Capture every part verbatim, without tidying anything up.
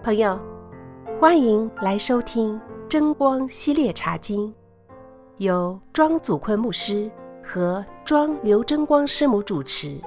朋友，欢迎来收听真光系列茶经，由庄祖坤牧师和庄刘真光师母主持。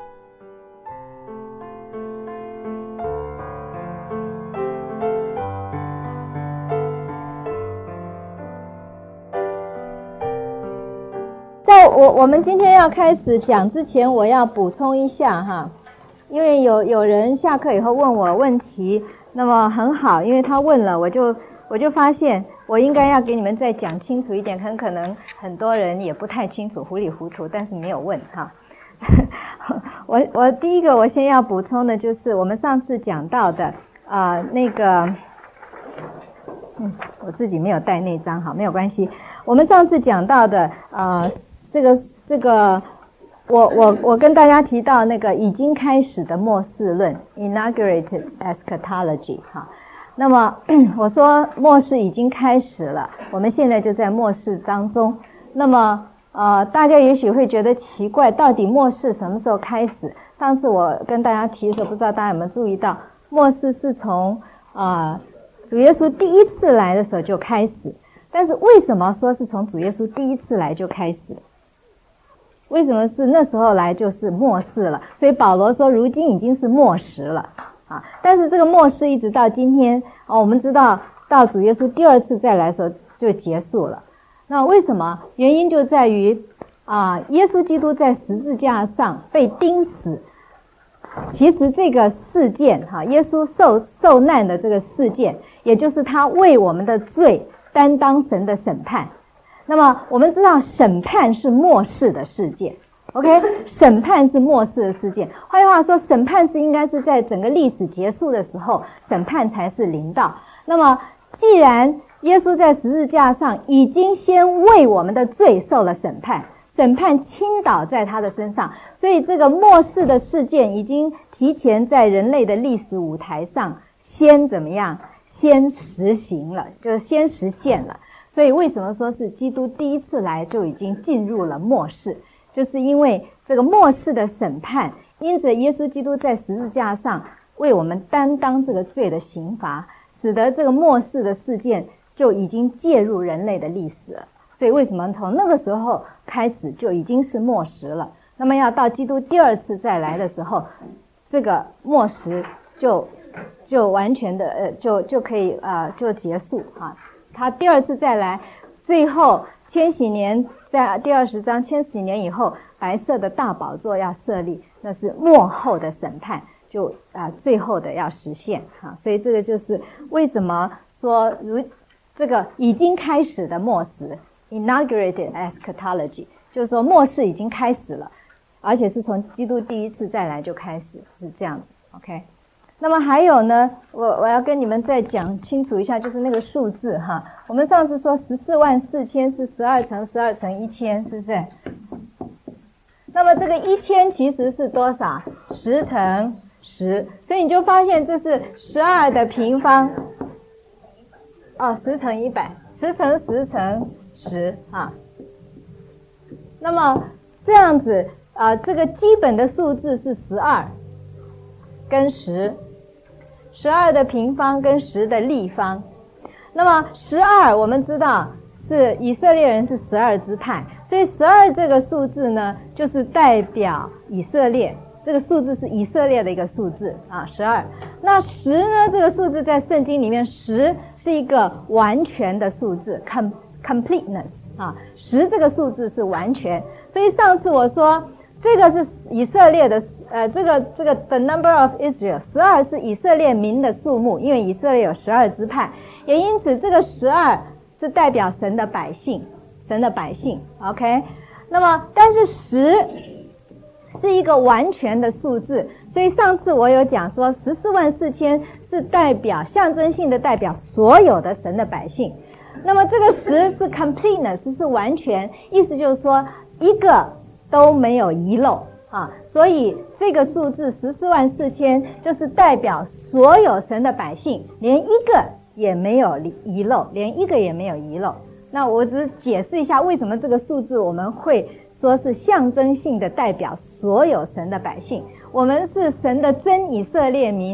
在我我们今天要开始讲之前，我要补充一下哈，因为有有人下课以后问我问题，那么很好，因为他问了，我就我就发现我应该要给你们再讲清楚一点，很可能很多人也不太清楚，糊里糊涂，但是没有问哈。我我第一个我先要补充的就是我们上次讲到的啊、呃、那个，嗯，我自己没有带那张，好，没有关系。我们上次讲到的啊。呃这个这个，我我我跟大家提到那个已经开始的末世论 ，inaugurated eschatology 哈。那么我说末世已经开始了，我们现在就在末世当中。那么呃，大家也许会觉得奇怪，到底末世什么时候开始？上次我跟大家提的时候，不知道大家有没有注意到，末世是从啊、呃、主耶稣第一次来的时候就开始。但是为什么说是从主耶稣第一次来就开始？为什么是那时候来就是末世了？所以保罗说如今已经是末时了啊！但是这个末世一直到今天啊，我们知道到主耶稣第二次再来的时候就结束了。那为什么？原因就在于啊，耶稣基督在十字架上被钉死。其实这个事件哈，耶稣受受难的这个事件，也就是他为我们的罪担当神的审判。那么我们知道审判是末世的事件 ，OK？ 审判是末世的事件。换句话说，审判是应该是在整个历史结束的时候，审判才是临到。那么既然耶稣在十字架上已经先为我们的罪受了审判，审判倾倒在他的身上，所以这个末世的事件已经提前在人类的历史舞台上先怎么样？先实行了，就是先实现了。所以为什么说是基督第一次来就已经进入了末世，就是因为这个末世的审判，因着耶稣基督在十字架上为我们担当这个罪的刑罚，使得这个末世的事件就已经介入人类的历史了。所以为什么从那个时候开始就已经是末时了？那么要到基督第二次再来的时候，这个末时就就完全的呃就就可以呃就结束啊。他第二次再来，最后千禧年在第二十章，千禧年以后，白色的大宝座要设立，那是末后的审判，就啊、呃、最后的要实现啊。所以这个就是为什么说如这个已经开始的末时 ，inaugurated eschatology， 就是说末世已经开始了，而且是从基督第一次再来就开始，是这样子 ，OK。那么还有呢，我我要跟你们再讲清楚一下，就是那个数字哈。我们上次说十四万四千是十二乘十二乘一千，是不是？那么这个一千其实是多少？十乘十，所以你就发现这是十二的平方。哦，十乘一百，十乘十乘十啊。那么这样子啊、呃，这个基本的数字是十二跟十。十二的平方跟十的立方，那么十二我们知道是以色列人是十二支派，所以十二这个数字呢，就是代表以色列，这个数字是以色列的一个数字啊，十二。那十呢，这个数字在圣经里面，十是一个完全的数字 ，com completeness 啊，十这个数字是完全。所以上次我说这个是以色列的。呃，这个这个 the number of Israel 十二是以色列民的数目，因为以色列有十二支派，也因此这个十二是代表神的百姓，神的百姓 ，OK。那么，但是十是一个完全的数字，所以上次我有讲说十四万四千是代表象征性的代表所有的神的百姓。那么这个十是 completeness 是完全，意思就是说一个都没有遗漏。啊，所以这个数字十四万四千就是代表所有神的百姓，连一个也没有遗漏，连一个也没有遗漏。那我只是解释一下为什么这个数字我们会说是象征性的代表所有神的百姓，我们是神的真以色列民。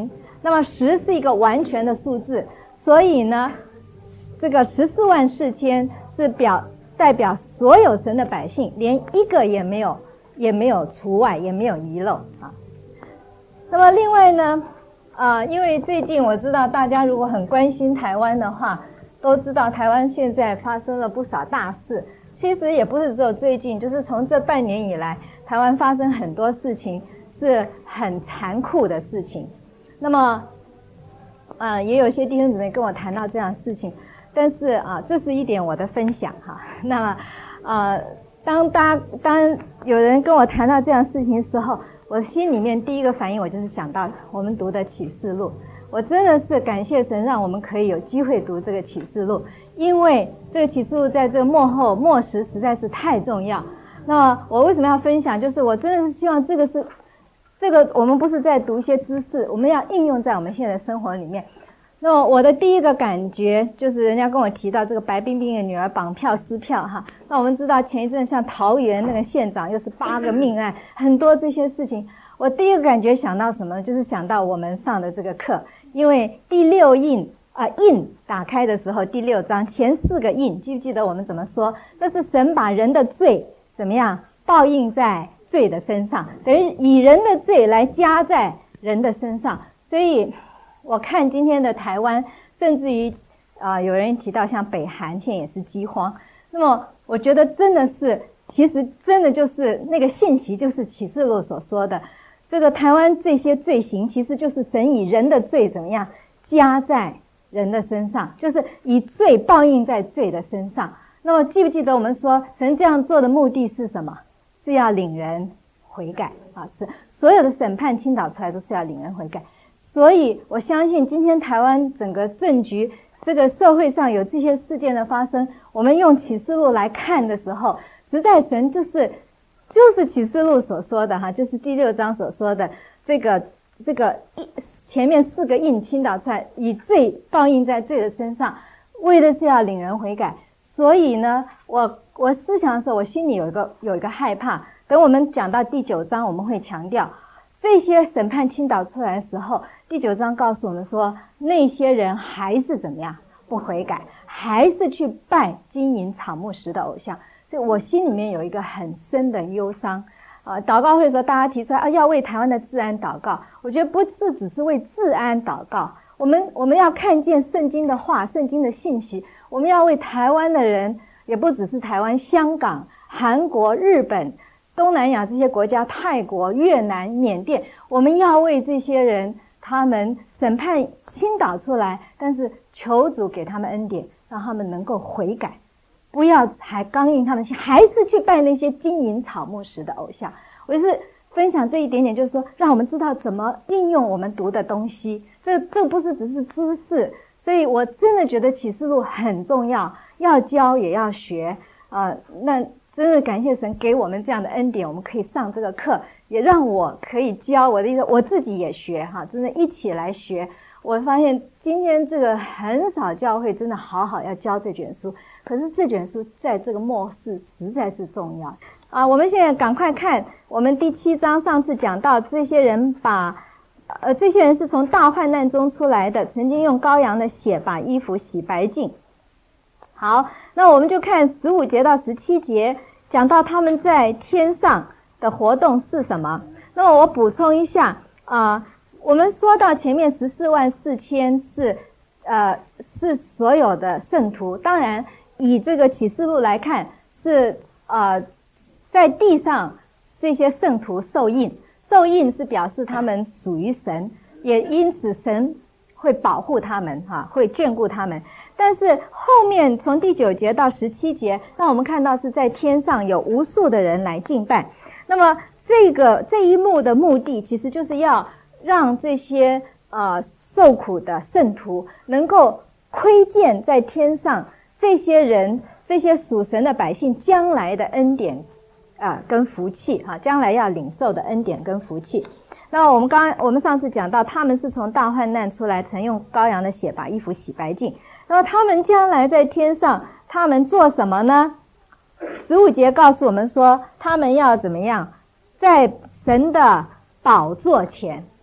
那么十是一个完全的数字，所以呢，这个十四万四千是表代表所有神的百姓，连一个也没有，也没有除外，也没有遗漏啊。那么另外呢，啊、呃，因为最近我知道大家如果很关心台湾的话，都知道台湾现在发生了不少大事。其实也不是只有最近，就是从这半年以来，台湾发生很多事情是很残酷的事情。那么，呃，也有些弟兄姊妹跟我谈到这样的事情，但是啊，这是一点我的分享哈。那么，呃，当当当有人跟我谈到这样的事情的时候，我心里面第一个反应，我就是想到我们读的启示录。我真的是感谢神，让我们可以有机会读这个启示录，因为这个启示录在这个末后末时实在是太重要。那么我为什么要分享？就是我真的是希望这个是这个我们不是在读一些知识，我们要应用在我们现在的生活里面。那么我的第一个感觉就是人家跟我提到这个白冰冰的女儿绑票撕票哈。那我们知道前一阵像桃园那个县长又是八个命案，很多这些事情，我第一个感觉想到什么？就是想到我们上的这个课，因为第六印啊、呃、印打开的时候，第六章前四个印，记不记得我们怎么说？那是神把人的罪怎么样报应在罪的身上，等于以人的罪来加在人的身上。所以我看今天的台湾，甚至于啊、呃、有人提到像北韩现在也是饥荒，那么我觉得真的是，其实真的就是那个信息就是启示录所说的，这个台湾这些罪行其实就是神以人的罪怎么样加在人的身上，就是以罪报应在罪的身上。那么记不记得我们说神这样做的目的是什么？是要领人悔改啊，是所有的审判倾倒出来都是要领人悔改。所以我相信今天台湾整个政局，这个社会上有这些事件的发生，我们用启示录来看的时候，实在神就是就是启示录所说的哈，就是第六章所说的这个这个前面四个印倾倒出来，以罪报应在罪的身上，为的是要领人悔改。所以呢，我我思想的时候，我心里有一个有一个害怕。等我们讲到第九章，我们会强调这些审判倾倒出来的时候，第九章告诉我们说，那些人还是怎么样不悔改，还是去拜金银草木石的偶像。所以我心里面有一个很深的忧伤啊。祷告会的时候，大家提出来啊，要为台湾的治安祷告。我觉得不是只是为治安祷告，我们我们要看见圣经的话，圣经的信息。我们要为台湾的人，也不只是台湾，香港、韩国、日本、东南亚这些国家，泰国、越南、缅甸，我们要为这些人，他们审判倾倒出来，但是求主给他们恩典，让他们能够悔改，不要还刚硬他们心，还是去拜那些金银草木石的偶像。我就是分享这一点点，就是说让我们知道怎么运用我们读的东西，这这不是只是知识。所以我真的觉得启示录很重要，要教也要学啊、呃。那真的感谢神给我们这样的恩典，我们可以上这个课，也让我可以教我的意思，我自己也学哈，真的一起来学。我发现今天这个很少教会真的好好要教这卷书，可是这卷书在这个末世实在是重要啊。我们现在赶快看我们第七章，上次讲到这些人把呃，这些人是从大患难中出来的，曾经用羔羊的血把衣服洗白净。好，那我们就看十五节到十七节，讲到他们在天上的活动是什么。那么我补充一下啊、呃，我们说到前面十四万四千是呃是所有的圣徒，当然以这个启示录来看是呃在地上这些圣徒受印。受印是表示他们属于神，也因此神会保护他们哈，会眷顾他们。但是后面从第九节到十七节，让我们看到是在天上有无数的人来敬拜。那么这个这一幕的目的，其实就是要让这些呃受苦的圣徒能够窥见在天上这些人，这些属神的百姓将来的恩典。啊，跟福气哈，将来要领受的恩典跟福气。那我们刚我们上次讲到，他们是从大患难出来，曾用羔羊的血把衣服洗白净。那么他们将来在天上，他们做什么呢？十五节告诉我们说，他们要怎么样，在神的宝座前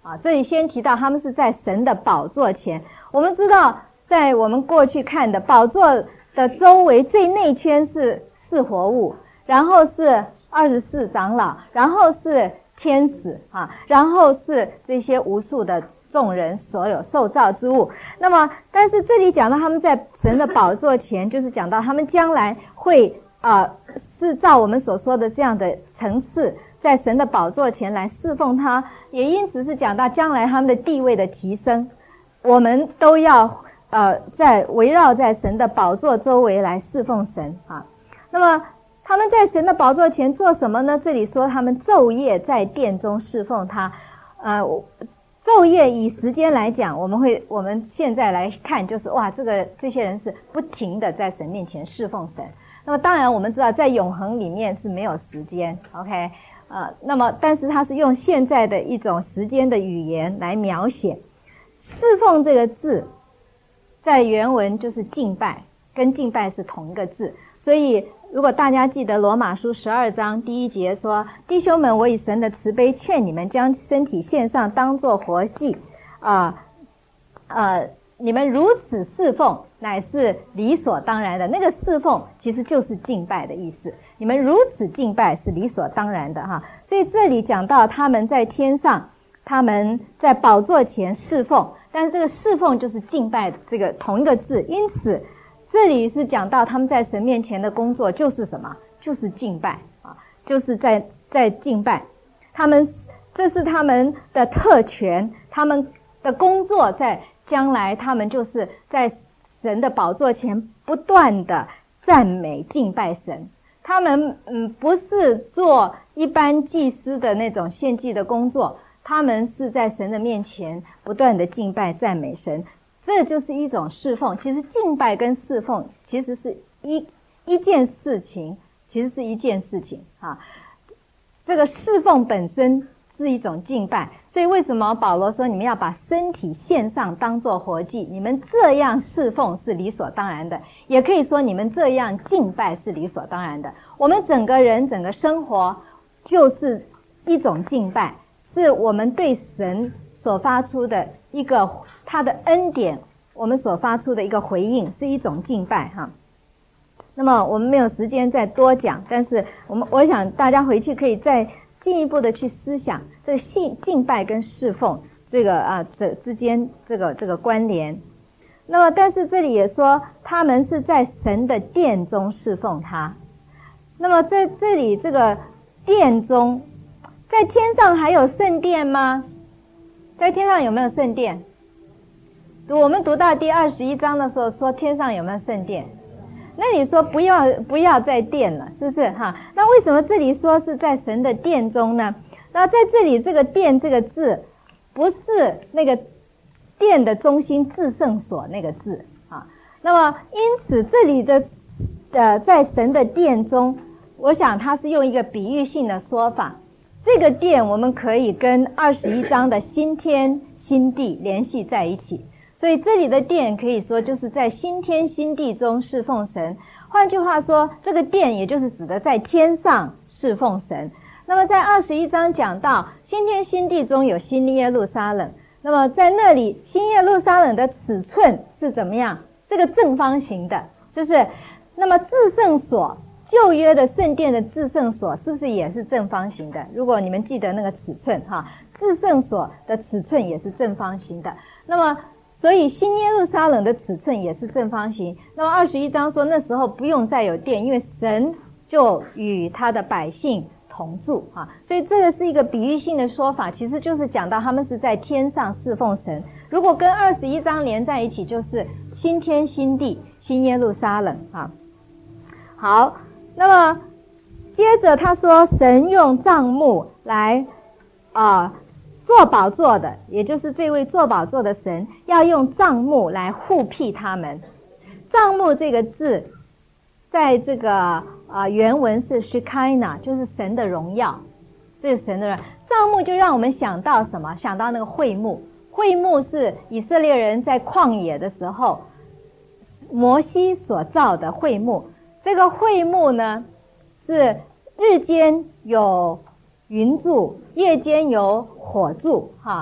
啊，这里先提到他们是在神的宝座前。我们知道在我们过去看的宝座的周围最内圈是四活物，然后是二十四长老，然后是天使啊，然后是这些无数的众人，所有受造之物。那么但是这里讲到他们在神的宝座前，就是讲到他们将来会呃是照我们所说的这样的层次，在神的宝座前来侍奉他，也因此是讲到将来他们的地位的提升。我们都要呃在围绕在神的宝座周围来侍奉神啊。那么他们在神的宝座前做什么呢？这里说他们昼夜在殿中侍奉他。呃昼夜以时间来讲，我们会我们现在来看，就是哇，这个这些人是不停的在神面前侍奉神。那么当然我们知道在永恒里面是没有时间 OK 呃那么但是他是用现在的一种时间的语言来描写。侍奉这个字在原文就是敬拜，跟敬拜是同一个字。所以如果大家记得罗马书十二章第一节说，弟兄们，我以神的慈悲劝你们将身体献上当作活祭啊呃, 呃你们如此侍奉乃是理所当然的。那个侍奉其实就是敬拜的意思，你们如此敬拜是理所当然的哈。所以这里讲到他们在天上，他们在宝座前侍奉，但是这个侍奉就是敬拜这个同一个字，因此这里是讲到他们在神面前的工作就是什么？就是敬拜啊，就是在在敬拜。他们这是他们的特权，他们的工作在将来，他们就是在神的宝座前不断的赞美敬拜神。他们嗯不是做一般祭司的那种献祭的工作，他们是在神的面前不断的敬拜赞美神。这就是一种侍奉。其实敬拜跟侍奉其实是一一件事情，其实是一件事情啊。这个侍奉本身是一种敬拜，所以为什么保罗说你们要把身体献上当作活祭？你们这样侍奉是理所当然的，也可以说你们这样敬拜是理所当然的。我们整个人整个生活就是一种敬拜，是我们对神所发出的一个他的恩典，我们所发出的一个回应，是一种敬拜哈。那么我们没有时间再多讲，但是我们我想大家回去可以再进一步的去思想这个信敬拜跟侍奉这个啊这之间这个这个关联。那么但是这里也说他们是在神的殿中侍奉他。那么在这里这个殿中，在天上还有圣殿吗？在天上有没有圣殿？我们读到第二十一章的时候说天上有没有圣殿？那你说不要不要再殿了，是不是哈？那为什么这里说是在神的殿中呢？那在这里这个殿这个字不是那个殿的中心至圣所那个字啊。那么因此这里的呃在神的殿中，我想它是用一个比喻性的说法。这个殿我们可以跟二十一章的新天新地联系在一起，所以这里的殿可以说就是在新天新地中侍奉神。换句话说，这个殿也就是指的在天上侍奉神。那么在二十一章讲到新天新地中有新耶路撒冷，那么在那里新耶路撒冷的尺寸是怎么样？这个正方形的，就是那么至圣所旧约的圣殿的至圣所是不是也是正方形的？如果你们记得那个尺寸哈，至圣所的尺寸也是正方形的。那么所以新耶路撒冷的尺寸也是正方形。那么二十一章说那时候不用再有殿，因为神就与他的百姓同住啊。所以这个是一个比喻性的说法，其实就是讲到他们是在天上侍奉神。如果跟二十一章连在一起，就是新天新地新耶路撒冷啊。好，那么接着他说神用帐幕来啊、呃、做宝座的，也就是这位做宝座的神要用帐幕来护庇他们。帐幕这个字在这个啊、呃、原文是 Shekinah， 就是神的荣耀，这是神的荣耀。帐幕就让我们想到什么？想到那个会幕。会幕是以色列人在旷野的时候摩西所造的会幕。这个会幕呢是日间有云柱，夜间有火柱哈。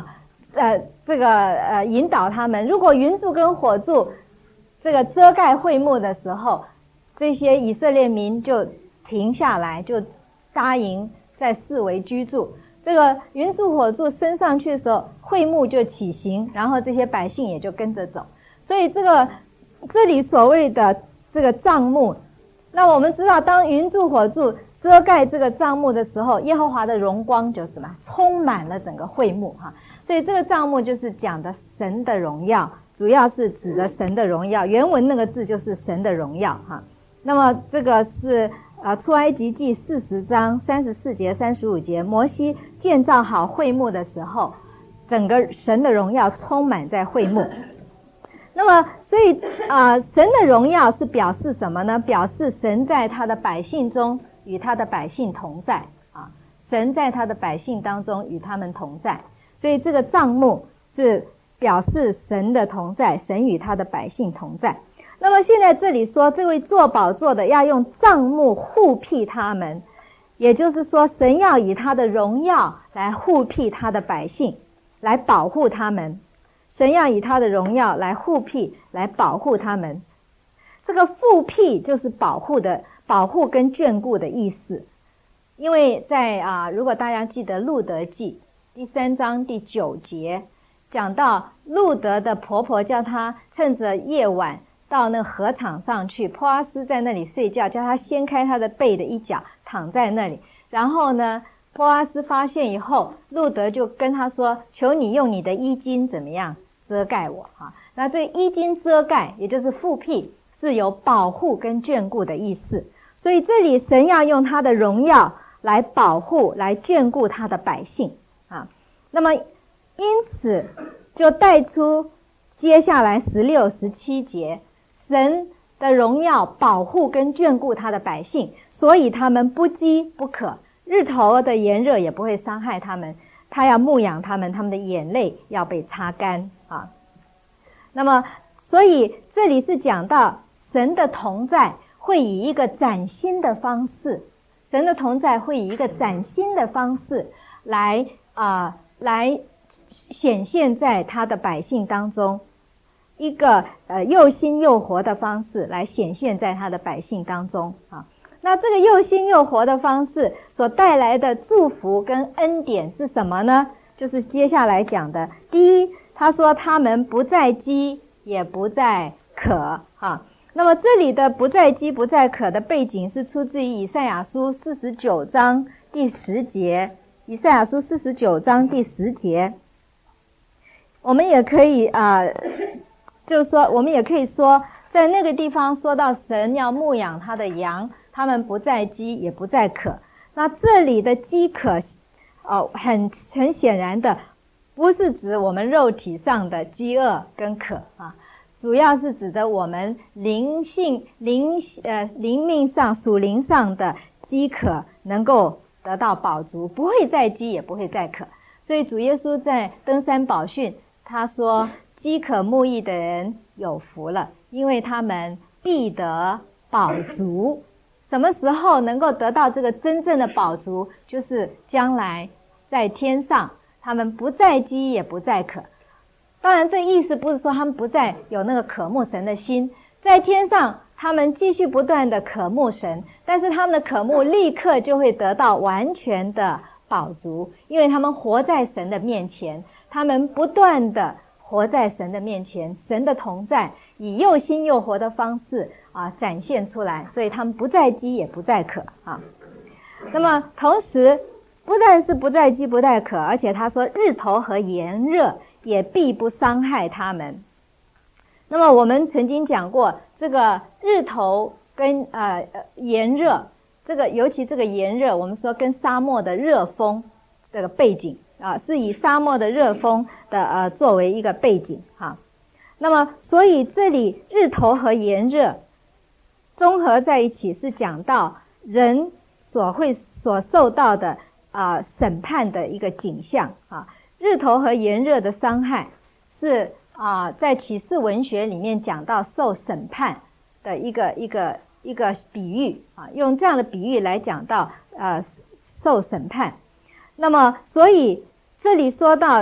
呃这个呃引导他们。如果云柱跟火柱这个遮盖会幕的时候，这些以色列民就停下来，就搭营在四围居住。这个云柱火柱升上去的时候，会幕就起行，然后这些百姓也就跟着走。所以这个这里所谓的这个帐幕，那我们知道，当云柱火柱遮盖这个帐幕的时候，耶和华的荣光就什么充满了整个会幕哈。所以这个帐幕就是讲的神的荣耀，主要是指的神的荣耀。原文那个字就是神的荣耀哈。那么这个是呃出埃及记四十章三十四节三十五节，摩西建造好会幕的时候，整个神的荣耀充满在会幕。那么所以啊、呃，神的荣耀是表示什么呢？表示神在他的百姓中与他的百姓同在啊，神在他的百姓当中与他们同在。所以这个帐幕是表示神的同在，神与他的百姓同在。那么现在这里说，这位坐宝座的要用帐幕护庇他们，也就是说，神要以他的荣耀来护庇他的百姓，来保护他们。神要以他的荣耀来护庇，来保护他们。这个护庇就是保护的，保护跟眷顾的意思。因为在啊，如果大家记得路德记第三章第九节，讲到路德的婆婆叫她趁着夜晚到那河场上去，波阿斯在那里睡觉，叫他掀开他的被的一角，躺在那里。然后呢，波阿斯发现以后，路德就跟他说：“求你用你的衣襟怎么样遮盖我啊？”那这衣襟遮盖，也就是护庇，是有保护跟眷顾的意思。所以这里神要用他的荣耀来保护、来眷顾他的百姓啊。那么因此就带出接下来十六、十七节。神的荣耀保护跟眷顾他的百姓，所以他们不饥不渴，日头的炎热也不会伤害他们，他要牧养他们，他们的眼泪要被擦干啊。那么所以这里是讲到神的同在会以一个崭新的方式，神的同在会以一个崭新的方式来啊、呃、来显现在他的百姓当中，一个呃又新又活的方式来显现在他的百姓当中啊。那这个又新又活的方式所带来的祝福跟恩典是什么呢？就是接下来讲的。第一，他说他们不再饥也不再渴啊。那么这里的不再饥不再渴的背景是出自于以赛亚书四十九章第十节。以赛亚书四十九章第十节，我们也可以啊、呃就是说，我们也可以说，在那个地方说到神要牧养他的羊，他们不再饥也不再渴。那这里的饥渴，哦，很很显然的，不是指我们肉体上的饥饿跟渴啊，主要是指的我们灵性、灵呃灵命上、属灵上的饥渴能够得到饱足，不会再饥也不会再渴。所以主耶稣在登山宝训，他说：“饥渴慕义的人有福了，因为他们必得饱足。”什么时候能够得到这个真正的饱足？就是将来在天上，他们不再饥也不再渴。当然这意思不是说他们不再有那个渴慕神的心，在天上他们继续不断的渴慕神，但是他们的渴慕立刻就会得到完全的饱足，因为他们活在神的面前，他们不断的活在神的面前，神的同在以又新又活的方式啊展现出来，所以他们不再饥也不再渴啊。那么同时不但是不再饥不再渴，而且他说日头和炎热也必不伤害他们。那么我们曾经讲过，这个日头跟呃炎热，这个尤其这个炎热，我们说跟沙漠的热风这个背景啊，是以沙漠的热风的呃作为一个背景哈。那么所以这里日头和炎热综合在一起，是讲到人所会所受到的啊、呃、审判的一个景象啊。日头和炎热的伤害是啊、呃、在启示文学里面讲到受审判的一个一个一个比喻啊，用这样的比喻来讲到呃受审判。那么所以这里说到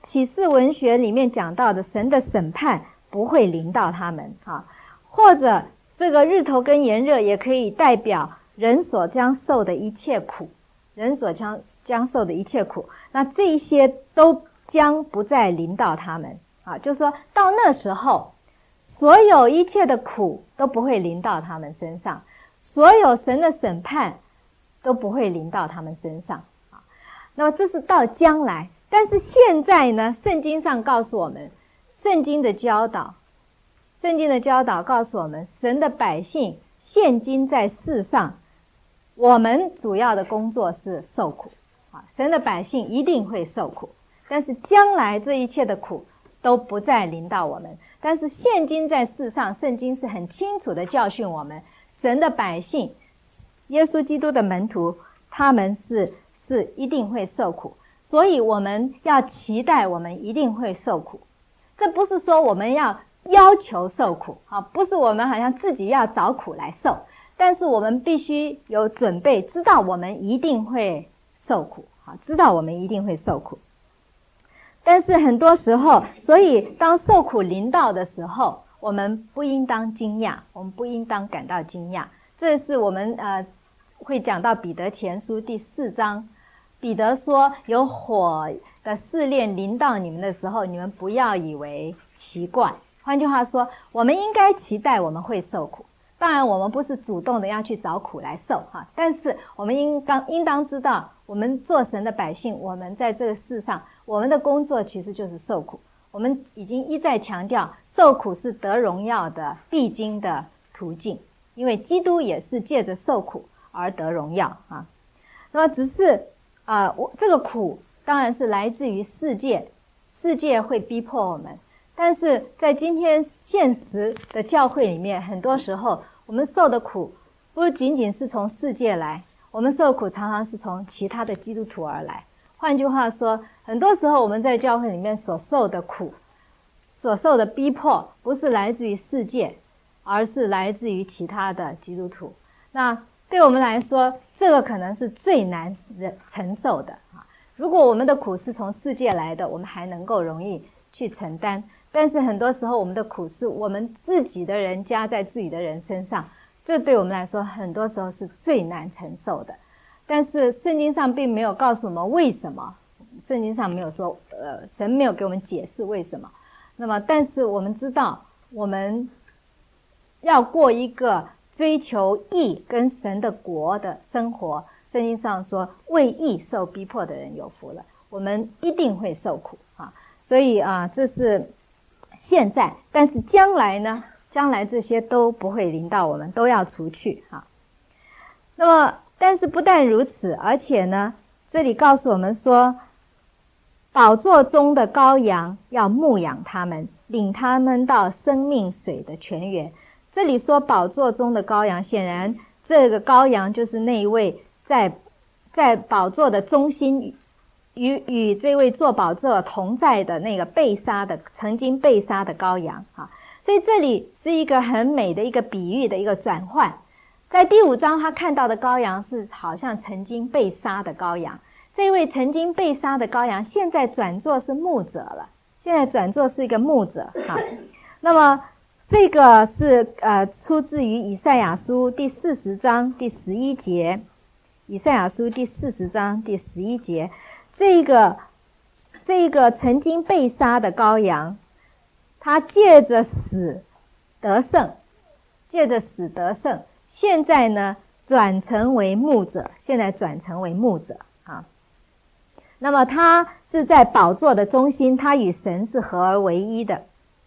启示文学里面讲到的神的审判不会临到他们啊，或者这个日头跟炎热也可以代表人所将受的一切苦，人所将将受的一切苦，那这一些都将不再临到他们啊，就是说到那时候，所有一切的苦都不会临到他们身上，所有神的审判都不会临到他们身上啊。那么这是到将来，但是现在呢，圣经上告诉我们，圣经的教导，圣经的教导告诉我们，神的百姓现今在世上，我们主要的工作是受苦啊，神的百姓一定会受苦，但是将来这一切的苦都不再临到我们。但是现今在世上，圣经是很清楚的教训我们，神的百姓，耶稣基督的门徒，他们是是一定会受苦，所以我们要期待我们一定会受苦。这不是说我们要要求受苦啊，不是我们好像自己要找苦来受，但是我们必须有准备，知道我们一定会受苦啊，知道我们一定会受苦。但是很多时候，所以当受苦临到的时候，我们不应当惊讶，我们不应当感到惊讶。这是我们呃会讲到彼得前书第四章，彼得说有火的试炼临到你们的时候，你们不要以为奇怪。换句话说，我们应该期待我们会受苦，当然我们不是主动的要去找苦来受哈，但是我们应当应当知道，我们做神的百姓，我们在这个世上，我们的工作其实就是受苦。我们已经一再强调，受苦是得荣耀的必经的途径，因为基督也是借着受苦而得荣耀啊。那么只是啊、呃，这个苦当然是来自于世界，世界会逼迫我们，但是在今天现实的教会里面，很多时候我们受的苦不仅仅是从世界来，我们受的苦常常是从其他的基督徒而来。换句话说，很多时候我们在教会里面所受的苦，所受的逼迫，不是来自于世界，而是来自于其他的基督徒。那对我们来说，这个可能是最难承受的啊。如果我们的苦是从世界来的，我们还能够容易去承担，但是很多时候我们的苦是我们自己的人加在自己的人身上，这对我们来说很多时候是最难承受的。但是圣经上并没有告诉我们为什么，圣经上没有说呃，神没有给我们解释为什么。那么但是我们知道，我们要过一个追求义跟神的国的生活，圣经上说为义受逼迫的人有福了，我们一定会受苦啊。所以啊，这是现在，但是将来呢，将来这些都不会临到我们，都要除去啊。那么但是不但如此，而且呢，这里告诉我们说，宝座中的羔羊要牧养他们，领他们到生命水的泉源。这里说宝座中的羔羊，显然这个羔羊就是那一位在在宝座的中心与与这位坐宝座同在的那个被杀的曾经被杀的羔羊啊。所以这里是一个很美的一个比喻的一个转换。在第五章他看到的羔羊是好像曾经被杀的羔羊，这位曾经被杀的羔羊现在转作是牧者了，现在转作是一个牧者哈。那么这个是呃出自于以赛亚书第四十章第十一节，以赛亚书第四十章第十一节，这个这个曾经被杀的羔羊，他借着死得胜，借着死得胜，现在呢转成为牧者，现在转成为牧者啊。那么他是在宝座的中心，他与神是合而为一的。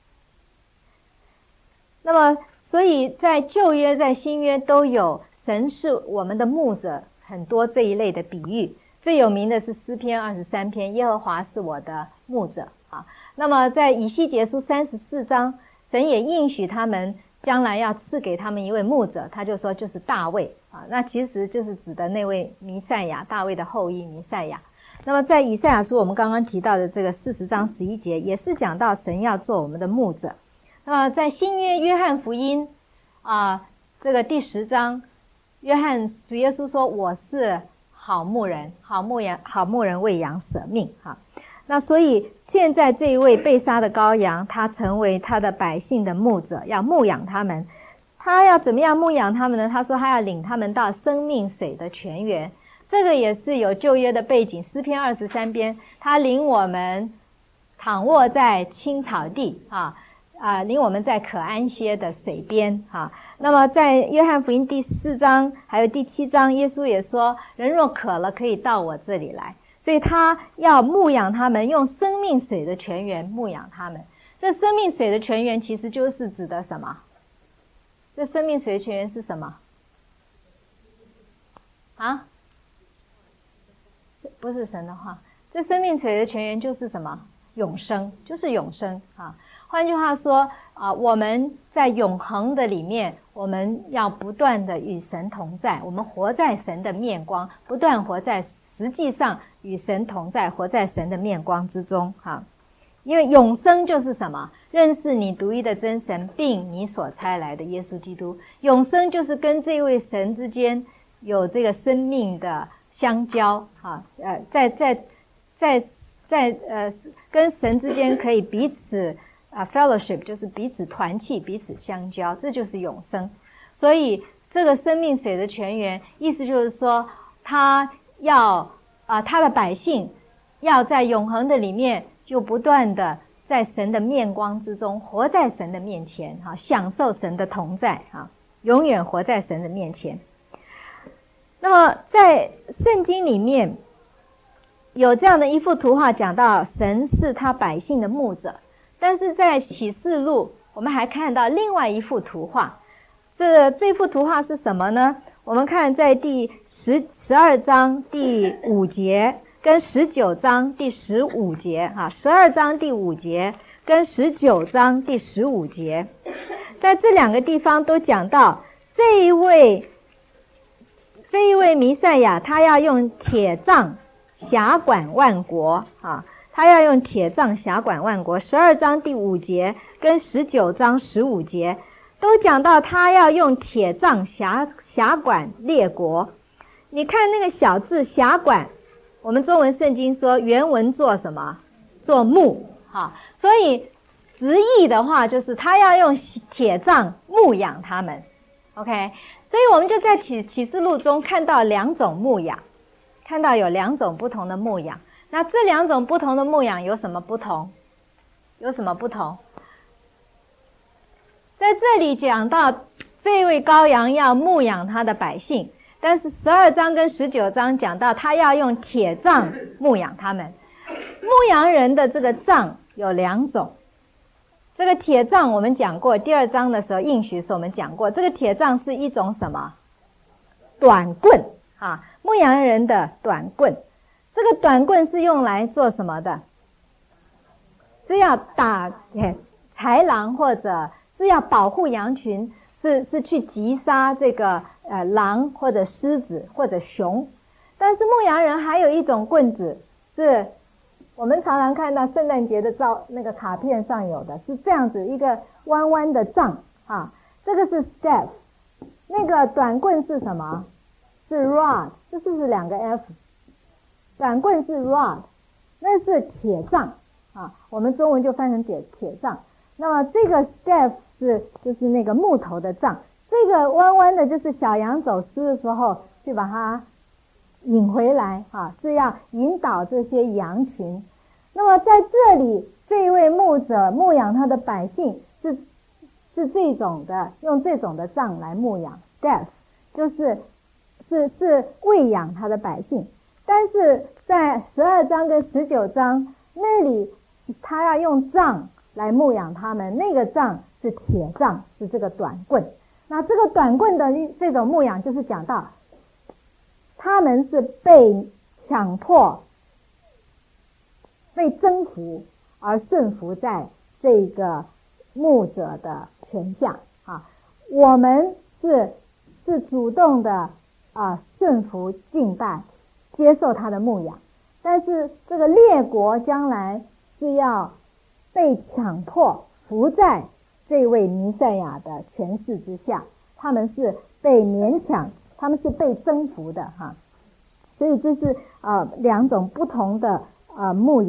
那么所以在旧约在新约都有神是我们的牧者，很多这一类的比喻。最有名的是诗篇二十三篇，耶和华是我的牧者啊。那么在以西结书三十四章，神也应许他们将来要赐给他们一位牧者，他就说就是大卫啊，那其实就是指的那位弥赛亚，大卫的后裔弥赛亚。那么在以赛亚书我们刚刚提到的这个四十章十一节，也是讲到神要做我们的牧者。那么在新约约翰福音啊，这个第十章，约翰主耶稣说我是好牧人，好牧羊好牧人为羊舍命哈。 那所以现在这一位被杀的羔羊，他成为他的百姓的牧者，要牧养他们。他要怎么样牧养他们呢？他说他要领他们到生命水的泉源。这个也是有旧约的背景，诗篇二十三篇，他领我们躺卧在青草地啊，啊，领我们在可安歇的水边啊。那么在约翰福音第四章还有第七章，耶稣也说，人若渴了，可以到我这里来。所以他要牧养他们，用生命水的泉源牧养他们。这生命水的泉源其实就是指的什么？这生命水的泉源是什么？啊？不是神的话。这生命水的泉源就是什么？永生，就是永生啊。换句话说啊，我们在永恒的里面，我们要不断的与神同在，我们活在神的面光，不断活在实际上与神同在，活在神的面光之中哈。因为永生就是什么？认识你独一的真神，并你所差来的耶稣基督。永生就是跟这位神之间有这个生命的相交啊，呃，在在在在呃跟神之间可以彼此啊 fellowship， 就是彼此团契，彼此相交，这就是永生。所以这个生命水的泉源，意思就是说，他要啊，他的百姓要在永恒的里面，就不断的在神的面光之中，活在神的面前，哈，享受神的同在，哈，永远活在神的面前。那么在圣经里面有这样的一幅图画，讲到神是他百姓的牧者，但是在启示录我们还看到另外一幅图画。这这幅图画是什么呢？我们看在第十十二章第五节跟十九章第十五节啊，十二章第五节跟十九章第十五节，在这两个地方都讲到这一位这一位弥赛亚，他要用铁杖辖管万国啊，他要用铁杖辖管万国。十二章第五节跟十九章十五节都讲到他要用铁杖辖辖管列国。你看那个小字辖管，我们中文圣经说原文做什么？做牧哈，所以直译的话就是他要用铁杖牧养他们。OK， 所以我们就在启启示录中看到两种牧养，看到有两种不同的牧养。那这两种不同的牧养有什么不同？有什么不同？在这里讲到这位羔羊要牧养他的百姓，但是十二章跟十九章讲到他要用铁杖牧养他们。牧羊人的这个杖有两种，这个铁杖我们讲过，第二章的时候应许的时候我们讲过，这个铁杖是一种什么？短棍啊，牧羊人的短棍。这个短棍是用来做什么的？是要打豺狼，或者是要保护羊群，是是去击杀这个呃狼或者狮子或者熊。但是牧羊人还有一种棍子，是我们常常看到圣诞节的照那个卡片上有的，是这样子一个弯弯的杖啊，这个是 staff。那个短棍是什么？是 rod， 这是不是两个 F？ 短棍是 rod， 那是铁杖啊，我们中文就翻成铁铁杖。那么这个 staff 是就是那个木头的杖，这个弯弯的就是小羊走失的时候去把它引回来啊，是要引导这些羊群。那么在这里，这一位牧者牧养他的百姓是是这种的，用这种的杖来牧养 staff， 就是是是喂养他的百姓。但是在十二章跟十九章那里，他要用杖来牧养他们，那个杖是铁杖，是这个短棍。那这个短棍的这种牧养，就是讲到他们是被强迫、被征服而顺服在这个牧者的权下啊。我们是是主动的啊顺服敬拜，接受他的牧养。但是这个列国将来是要被强迫服在这位弥赛亚的权势之下，他们是被勉强，他们是被征服的哈。所以这是呃两种不同的呃牧养。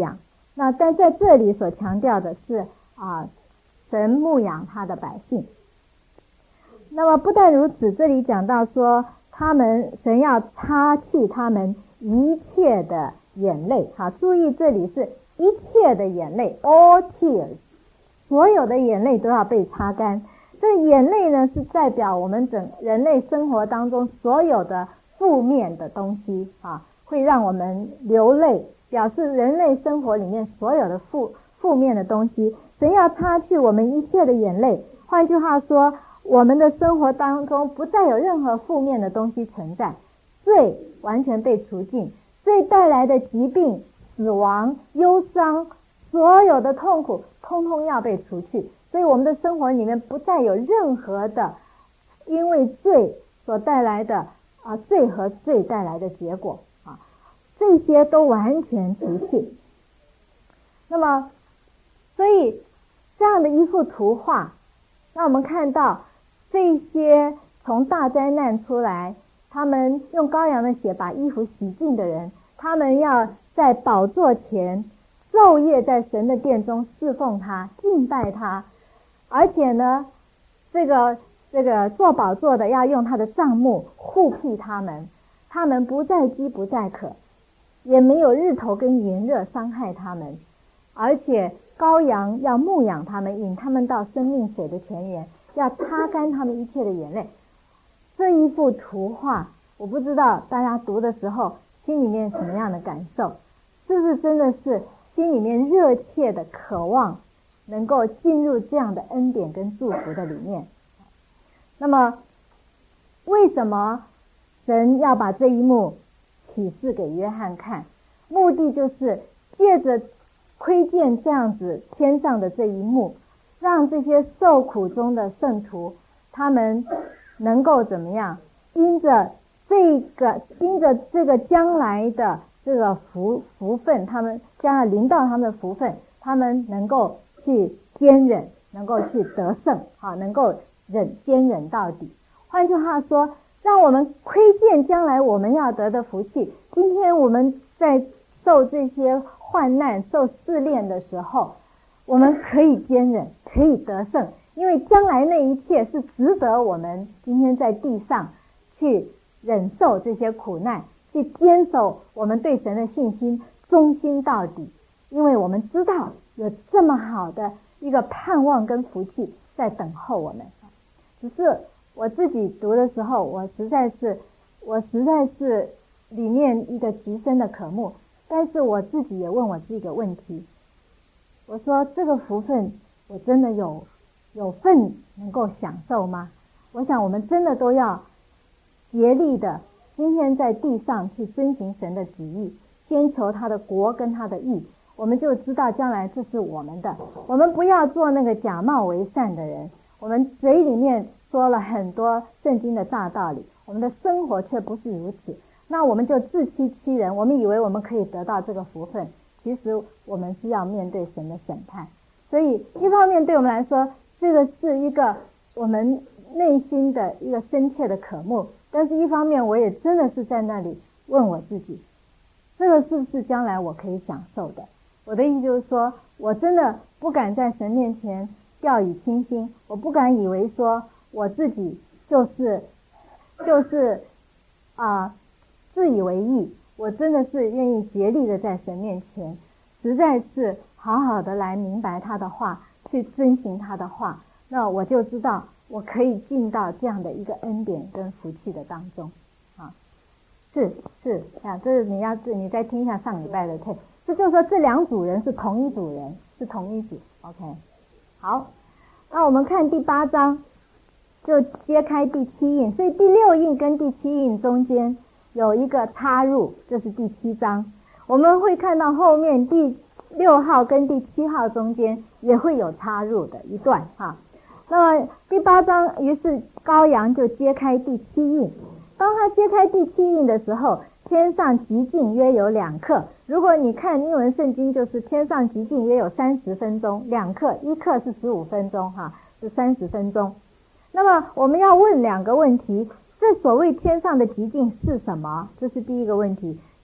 那但在这里所强调的是啊，神牧养他的百姓。那么不但如此，这里讲到说他们神要擦去他们一切的眼泪。好，注意这里是一切的眼泪 all tears， 所有的眼泪都要被擦干。这眼泪呢是代表我们整人类生活当中所有的负面的东西啊，会让我们流泪，表示人类生活里面所有的负负面的东西，神要擦去我们一切的眼泪。换句话说，我们的生活当中不再有任何负面的东西存在，罪完全被除尽，罪带来的疾病、死亡、忧伤，所有的痛苦通通要被除去。所以我们的生活里面不再有任何的因为罪所带来的啊罪和罪带来的结果啊，这些都完全除去。那么所以这样的一幅图画让我们看到这些从大灾难出来，他们用羔羊的血把衣服洗净的人，他们要在宝座前昼夜在神的殿中侍奉他、敬拜他，而且呢这个这个做宝座的要用他的帐幕护庇他们，他们不再饥不再渴，也没有日头跟炎热伤害他们，而且羔羊要牧养他们，引他们到生命水的泉源，要擦干他们一切的眼泪。这一幅图画，我不知道大家读的时候心里面什么样的感受，是不是真的是心里面热切的渴望能够进入这样的恩典跟祝福的里面。那么为什么神要把这一幕启示给约翰看？目的就是借着窥见这样子天上的这一幕，让这些受苦中的圣徒他们能够怎么样，因着这个因着这个将来的这个福福分，他们将来临到他们的福分，他们能够去坚忍，能够去得胜，好，能够忍坚忍到底。换句话说，让我们窥见将来我们要得的福气。今天我们在受这些患难、受试炼的时候，我们可以坚忍，可以得胜，因为将来那一切是值得我们今天在地上去忍受这些苦难，去坚守我们对神的信心，忠心到底。因为我们知道有这么好的一个盼望跟福气在等候我们。只是我自己读的时候，我实在是我实在是里面一个极深的渴慕，但是我自己也问我自己一个问题，我说这个福分我真的有有份能够享受吗？我想我们真的都要竭力的今天在地上去遵行神的旨意，先求他的国跟他的义，我们就知道将来这是我们的。我们不要做那个假冒为善的人，我们嘴里面说了很多圣经的大道理，我们的生活却不是如此，那我们就自欺欺人，我们以为我们可以得到这个福分，其实我们是要面对神的审判。所以一方面对我们来说，这个是一个我们内心的一个深切的渴慕，但是一方面我也真的是在那里问我自己，这个是不是将来我可以享受的？我的意思就是说，我真的不敢在神面前掉以轻心，我不敢以为说我自己就是就是啊、呃、自以为意，我真的是愿意竭力的在神面前实在是好好的来明白他的话，去遵行他的话，那我就知道我可以进到这样的一个恩典跟福气的当中啊。是是啊，这是你要你再听一下上礼拜的 tape， 这就是说这两组人是同一组人，是同一组 OK。 好，那我们看第八章就揭开第七印，所以第六印跟第七印中间有一个插入，这是第七章。我们会看到后面第六号跟第七号中间也会有插入的一段哈。那么第八章，于是羔羊就揭开第七印。当他揭开第七印的时候，天上寂静约有两刻。如果你看英文圣经，就是天上寂静约有三十分钟，两刻，一刻是十五分钟哈，是三十分钟。那么我们要问两个问题，这所谓天上的寂静是什么？这是第一个问题。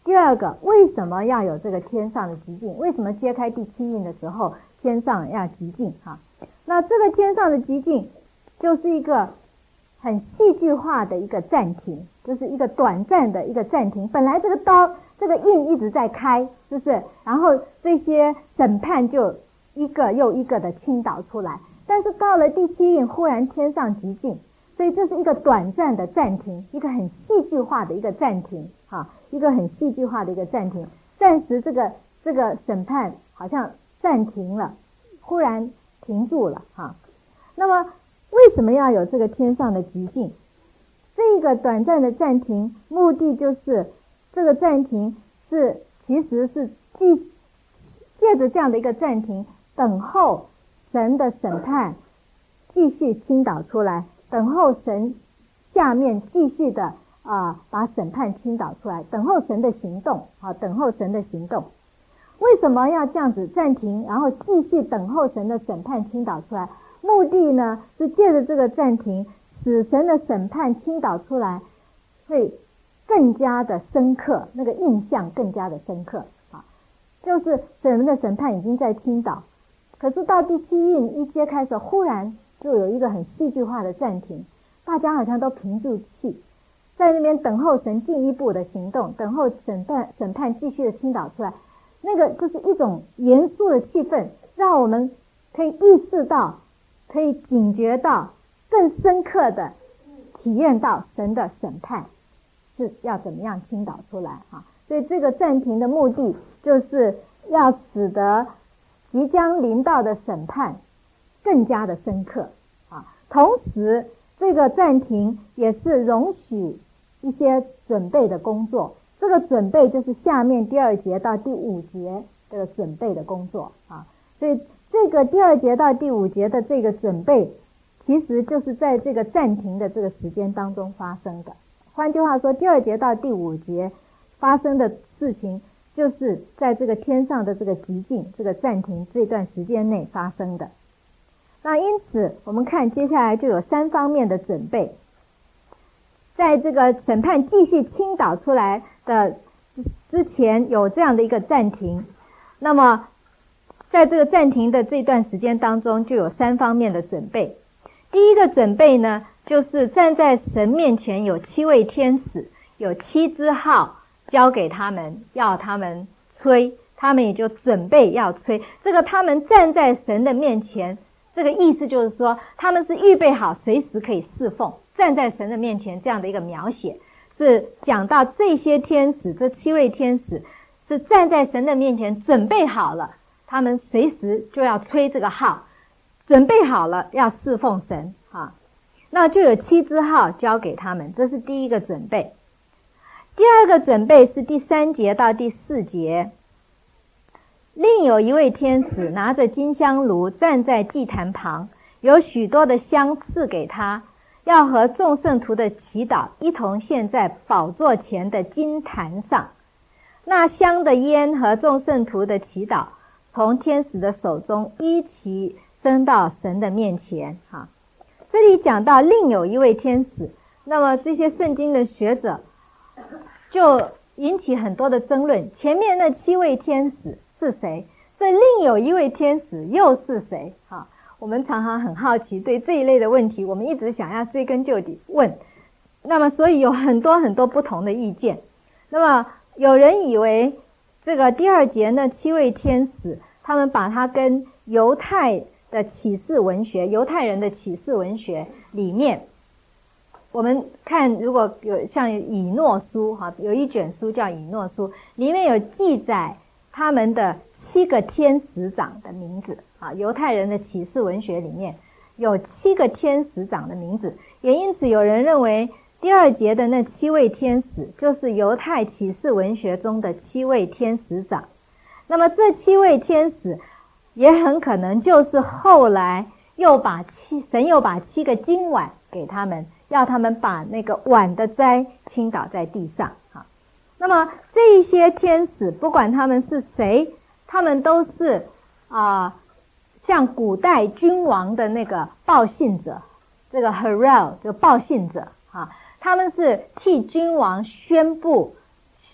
第二个，为什么要有这个天上的极境？为什么揭开第七印的时候，天上要极境？哈，那这个天上的极境就是一个很戏剧化的一个暂停，就是一个短暂的一个暂停。本来这个刀这个印一直在开，是不是？然后这些审判就一个又一个的倾倒出来，但是到了第七印，忽然天上极境，所以这是一个短暂的暂停，一个很戏剧化的一个暂停，哈，一个很戏剧化的一个暂停，暂时这个这个审判好像暂停了，忽然停住了，哈。那么为什么要有这个天上的极境？这个短暂的暂停，目的就是这个暂停是其实是继借着这样的一个暂停，等候神的审判继续倾倒出来，等候神下面继续的啊、呃、把审判倾倒出来，等候神的行动啊，等候神的行动。为什么要这样子暂停，然后继续等候神的审判倾倒出来？目的呢是借着这个暂停，使神的审判倾倒出来会更加的深刻，那个印象更加的深刻啊。就是神的审判已经在倾倒，可是到第七印一揭开的时候，忽然就有一个很戏剧化的暂停，大家好像都屏住气，在那边等候神进一步的行动，等候审判审判继续的倾倒出来。那个就是一种严肃的气氛，让我们可以意识到，可以警觉到，更深刻的体验到神的审判是要怎么样倾倒出来啊。所以这个暂停的目的就是要使得即将临到的审判更加的深刻啊。同时这个暂停也是容许一些准备的工作，这个准备就是下面第二节到第五节这个准备的工作啊。所以这个第二节到第五节的这个准备，其实就是在这个暂停的这个时间当中发生的。换句话说，第二节到第五节发生的事情，就是在这个天上的这个极境，这个暂停这段时间内发生的。那因此我们看接下来就有三方面的准备。在这个审判继续倾倒出来的之前，有这样的一个暂停。那么在这个暂停的这段时间当中，就有三方面的准备。第一个准备呢，就是站在神面前有七位天使，有七支号交给他们，要他们吹，他们也就准备要吹。这个他们站在神的面前，这个意思就是说他们是预备好随时可以侍奉，站在神的面前，这样的一个描写是讲到这些天使，这七位天使是站在神的面前准备好了，他们随时就要吹这个号，准备好了要侍奉神啊。那就有七支号交给他们，这是第一个准备。第二个准备是第三节到第四节，另有一位天使拿着金香炉站在祭坛旁，有许多的香赐给他，要和众圣徒的祈祷一同献在宝座前的金坛上。那香的烟和众圣徒的祈祷从天使的手中一起升到神的面前哈。这里讲到另有一位天使，那么这些圣经的学者就引起很多的争论，前面那七位天使是谁？这另有一位天使又是谁？哈，我们常常很好奇，对这一类的问题，我们一直想要追根究底问。那么，所以有很多很多不同的意见。那么，有人以为这个第二节那七位天使，他们把它跟犹太的启示文学，犹太人的启示文学里面，我们看如果有像以诺书哈，有一卷书叫以诺书，里面有记载他们的七个天使长的名字啊，犹太人的启示文学里面有七个天使长的名字，也因此有人认为第二节的那七位天使就是犹太启示文学中的七位天使长。那么这七位天使也很可能就是后来又把七神又把七个金碗给他们，要他们把那个碗的斋倾倒在地上啊。那么这一些天使不管他们是谁，他们都是啊、呃、像古代君王的那个报信者，这个 herald 就报信者啊，他们是替君王宣布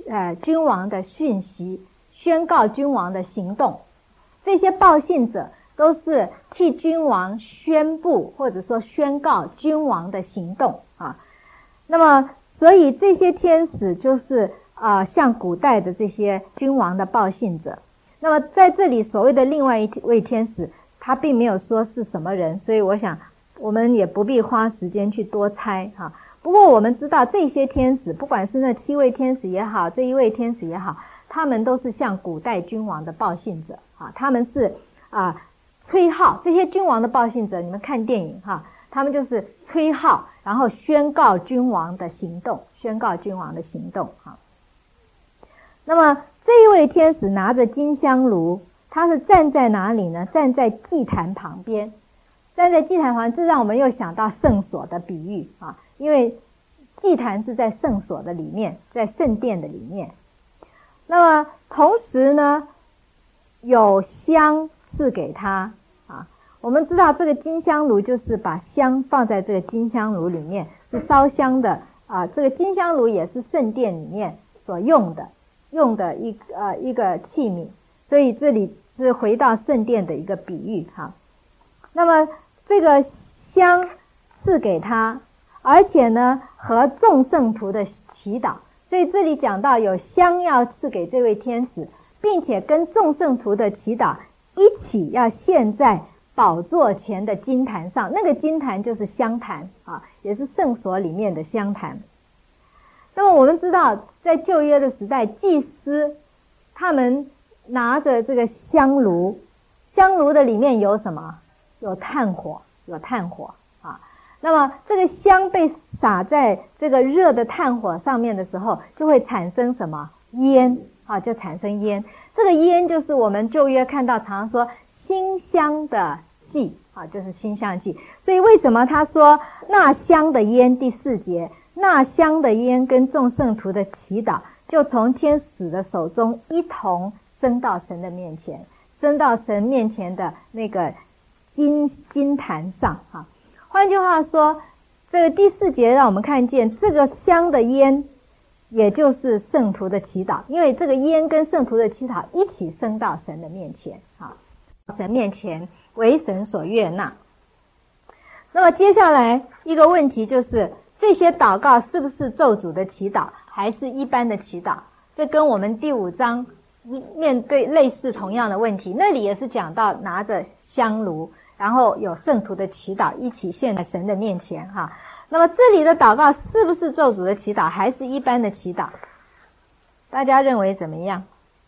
呃君王的讯息，宣告君王的行动。这些报信者都是替君王宣布或者说宣告君王的行动啊。那么所以这些天使就是啊、呃，像古代的这些君王的报信者。那么在这里所谓的另外一位天使，他并没有说是什么人，所以我想我们也不必花时间去多猜哈、啊。不过我们知道这些天使，不管是那七位天使也好，这一位天使也好，他们都是像古代君王的报信者啊，他们是啊吹号。这些君王的报信者，你们看电影哈、啊，他们就是吹号，然后宣告君王的行动，宣告君王的行动啊。那么这一位天使拿着金香炉，他是站在哪里呢？站在祭坛旁边。站在祭坛旁边，这让我们又想到圣所的比喻啊，因为祭坛是在圣所的里面，在圣殿的里面。那么同时呢，有香赐给他啊。我们知道这个金香炉就是把香放在这个金香炉里面，是烧香的啊。这个金香炉也是圣殿里面所用的。用的一呃一个器皿，所以这里是回到圣殿的一个比喻哈。那么这个香赐给他，而且呢和众圣徒的祈祷，所以这里讲到有香要赐给这位天使，并且跟众圣徒的祈祷一起要献在宝座前的金坛上，那个金坛就是香坛啊，也是圣所里面的香坛。那么我们知道在旧约的时代，祭司他们拿着这个香炉，香炉的里面有什么？有炭火，有炭火啊。那么这个香被撒在这个热的炭火上面的时候，就会产生什么？烟啊，就产生烟。这个烟就是我们旧约看到常说馨香的祭啊，就是馨香祭。所以为什么他说那香的烟，第四节，那香的烟跟众圣徒的祈祷就从天使的手中一同升到神的面前，升到神面前的那个金金坛上啊。换句话说，这个第四节让我们看见这个香的烟也就是圣徒的祈祷，因为这个烟跟圣徒的祈祷一起升到神的面前啊，神面前为神所悦纳。那么接下来一个问题就是，这些祷告是不是咒诅的祈祷，还是一般的祈祷？这跟我们第五章面对类似同样的问题，那里也是讲到拿着香炉，然后有圣徒的祈祷一起献在神的面前哈。那么这里的祷告是不是咒诅的祈祷，还是一般的祈祷？大家认为怎么样？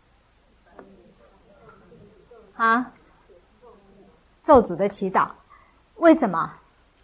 啊？咒诅的祈祷，为什么？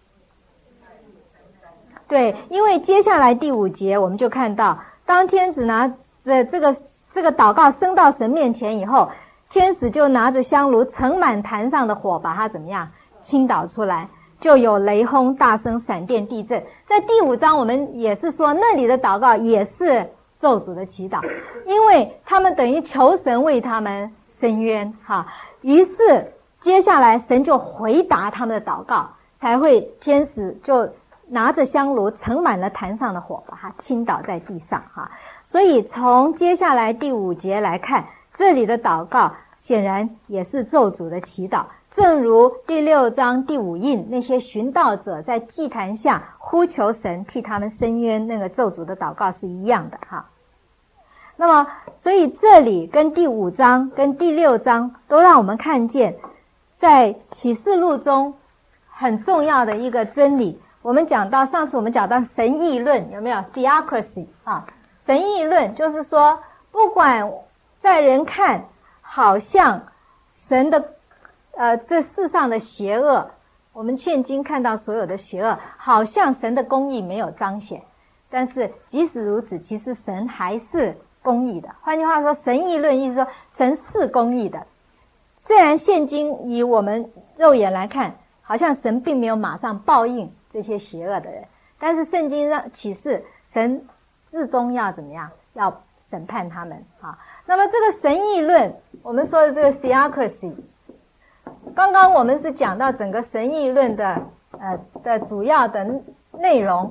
对，因为接下来第五节我们就看到，当天使拿着这个这个祷告升到神面前以后，天使就拿着香炉盛满坛上的火，把它怎么样倾倒出来，就有雷轰、大声、闪电、地震。在第五章我们也是说，那里的祷告也是咒诅的祈祷，因为他们等于求神为他们伸冤哈。于是接下来神就回答他们的祷告，才会天使就拿着香炉盛满了坛上的火，把它倾倒在地上哈。所以从接下来第五节来看，这里的祷告显然也是咒诅的祈祷，正如第六章第五印那些寻道者在祭坛下呼求神替他们伸冤那个咒诅的祷告是一样的哈。那么所以这里跟第五章跟第六章都让我们看见，在启示录中很重要的一个真理。我们讲到上次我们讲到神议论，有没有 theocracy 啊？神议论就是说，不管在人看好像神的呃这世上的邪恶，我们现今看到所有的邪恶，好像神的公义没有彰显，但是即使如此，其实神还是公义的。换句话说，神议论意思说神是公义的。虽然现今以我们肉眼来看，好像神并没有马上报应这些邪恶的人，但是圣经让启示神至终要怎么样，要审判他们啊。那么这个神议论，我们说的这个 theocracy， 刚刚我们是讲到整个神议论的呃的主要的内容，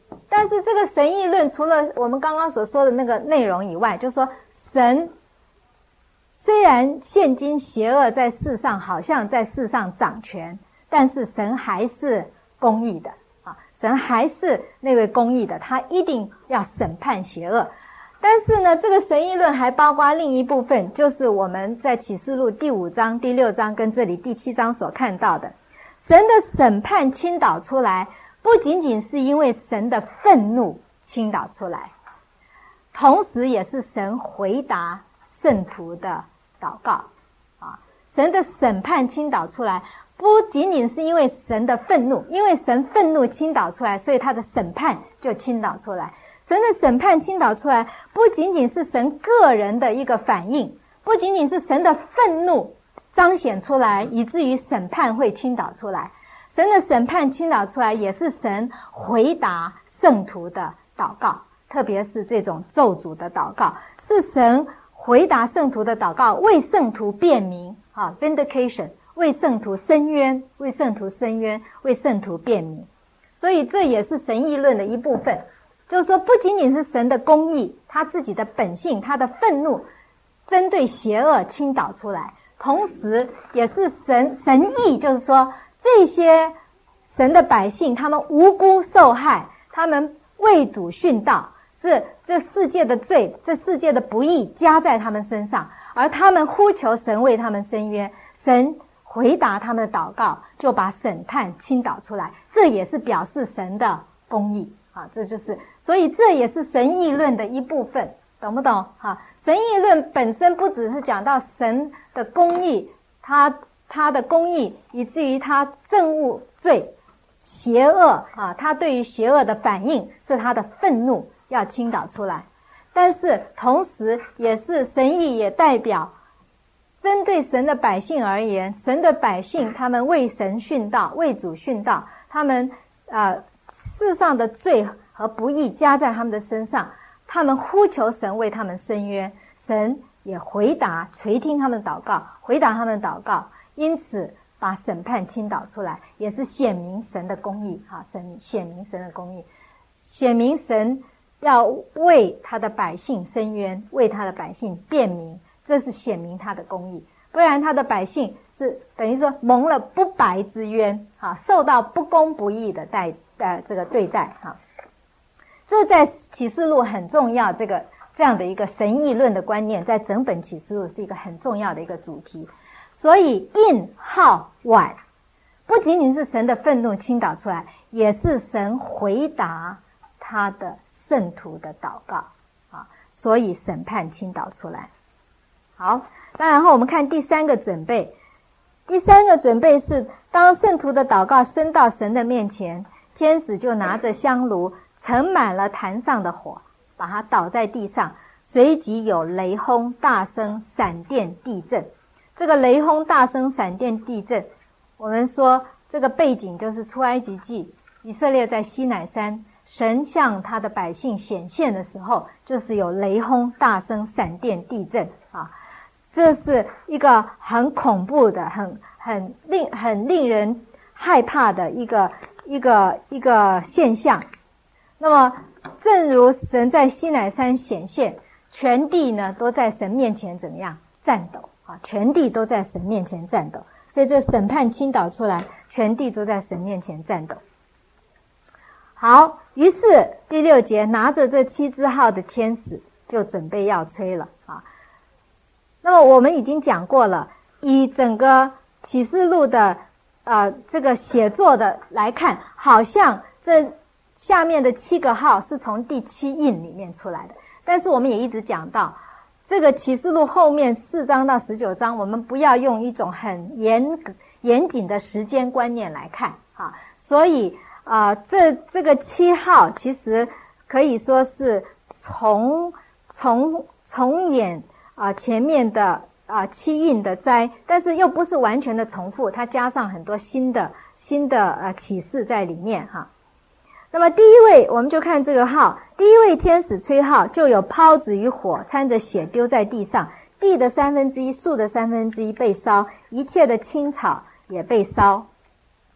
但是这个神议论除了我们刚刚所说的那个内容以外，就是说神虽然现今邪恶在世上好像在世上掌权，但是神还是公义的啊，神还是那位公义的，他一定要审判邪恶。但是呢，这个神议论还包括另一部分，就是我们在启示录第五章、第六章跟这里第七章所看到的，神的审判倾倒出来，不仅仅是因为神的愤怒倾倒出来，同时也是神回答圣徒的祷告啊。神的审判倾倒出来，不仅仅是因为神的愤怒，因为神愤怒倾倒出来，所以他的审判就倾倒出来。神的审判倾倒出来，不仅仅是神个人的一个反应，不仅仅是神的愤怒彰显出来，以至于审判会倾倒出来。神的审判倾倒出来，也是神回答圣徒的祷告，特别是这种咒诅的祷告，是神回答圣徒的祷告，为圣徒辩明啊 vindication， 为圣徒伸冤，为圣徒伸冤，为圣徒辩明。所以这也是神议论的一部分，就是说不仅仅是神的公义，他自己的本性，他的愤怒针对邪恶倾倒出来，同时也是神神义，就是说这些神的百姓他们无辜受害，他们为主殉道，是这世界的罪，这世界的不义加在他们身上，而他们呼求神为他们伸冤，神回答他们的祷告，就把审判倾倒出来，这也是表示神的公义啊，这就是所以这也是神议论的一部分，懂不懂啊？神议论本身不只是讲到神的公义，他他的公义以至于他憎恶罪邪恶啊，他对于邪恶的反应是他的愤怒要倾倒出来，但是同时也是神义也代表针对神的百姓而言，神的百姓他们为神殉道，为主殉道，他们呃世上的罪和不义加在他们的身上，他们呼求神为他们伸冤，神也回答垂听他们的祷告，回答他们的祷告，因此把审判倾倒出来，也是显明神的公义哈，神显明神的公义，显明神要为他的百姓伸冤，为他的百姓辩明，这是显明他的公义，不然他的百姓是等于说蒙了不白之冤啊，受到不公不义的待呃这个对待哈。这在启示录很重要，这个这样的一个神议论的观念，在整本启示录是一个很重要的一个主题。所以印号晚不仅仅是神的愤怒倾倒出来，也是神回答他的圣徒的祷告啊，所以审判倾倒出来。好，那然后我们看第三个准备，第三个准备是当圣徒的祷告升到神的面前，天使就拿着香炉盛满了坛上的火，把它倒在地上，随即有雷轰、大声、闪电、地震。这个雷轰、大声、闪电、地震，我们说这个背景就是出埃及记，以色列在西乃山，神向他的百姓显现的时候，就是有雷轰、大声、闪电、地震啊，这是一个很恐怖的、很很令很令人害怕的一个一个一个现象。那么，正如神在西乃山显现，全地呢都在神面前怎么样战斗啊？全地都在神面前战斗，所以这审判倾倒出来，全地都在神面前战斗。好，于是第六节拿着这七支号的天使就准备要吹了啊。那么我们已经讲过了，以整个启示录的呃这个写作的来看，好像这下面的七个号是从第七印里面出来的，但是我们也一直讲到这个启示录后面四章到十九章，我们不要用一种很严严谨的时间观念来看啊，所以啊、呃，这这个七号其实可以说是重重重演啊、呃、前面的啊、呃、七印的灾，但是又不是完全的重复，它加上很多新的新的呃启示在里面哈。那么第一位，我们就看这个号，第一位天使吹号，就有泡子与火掺着血丢在地上，地的三分之一，树的三分之一被烧，一切的青草也被烧。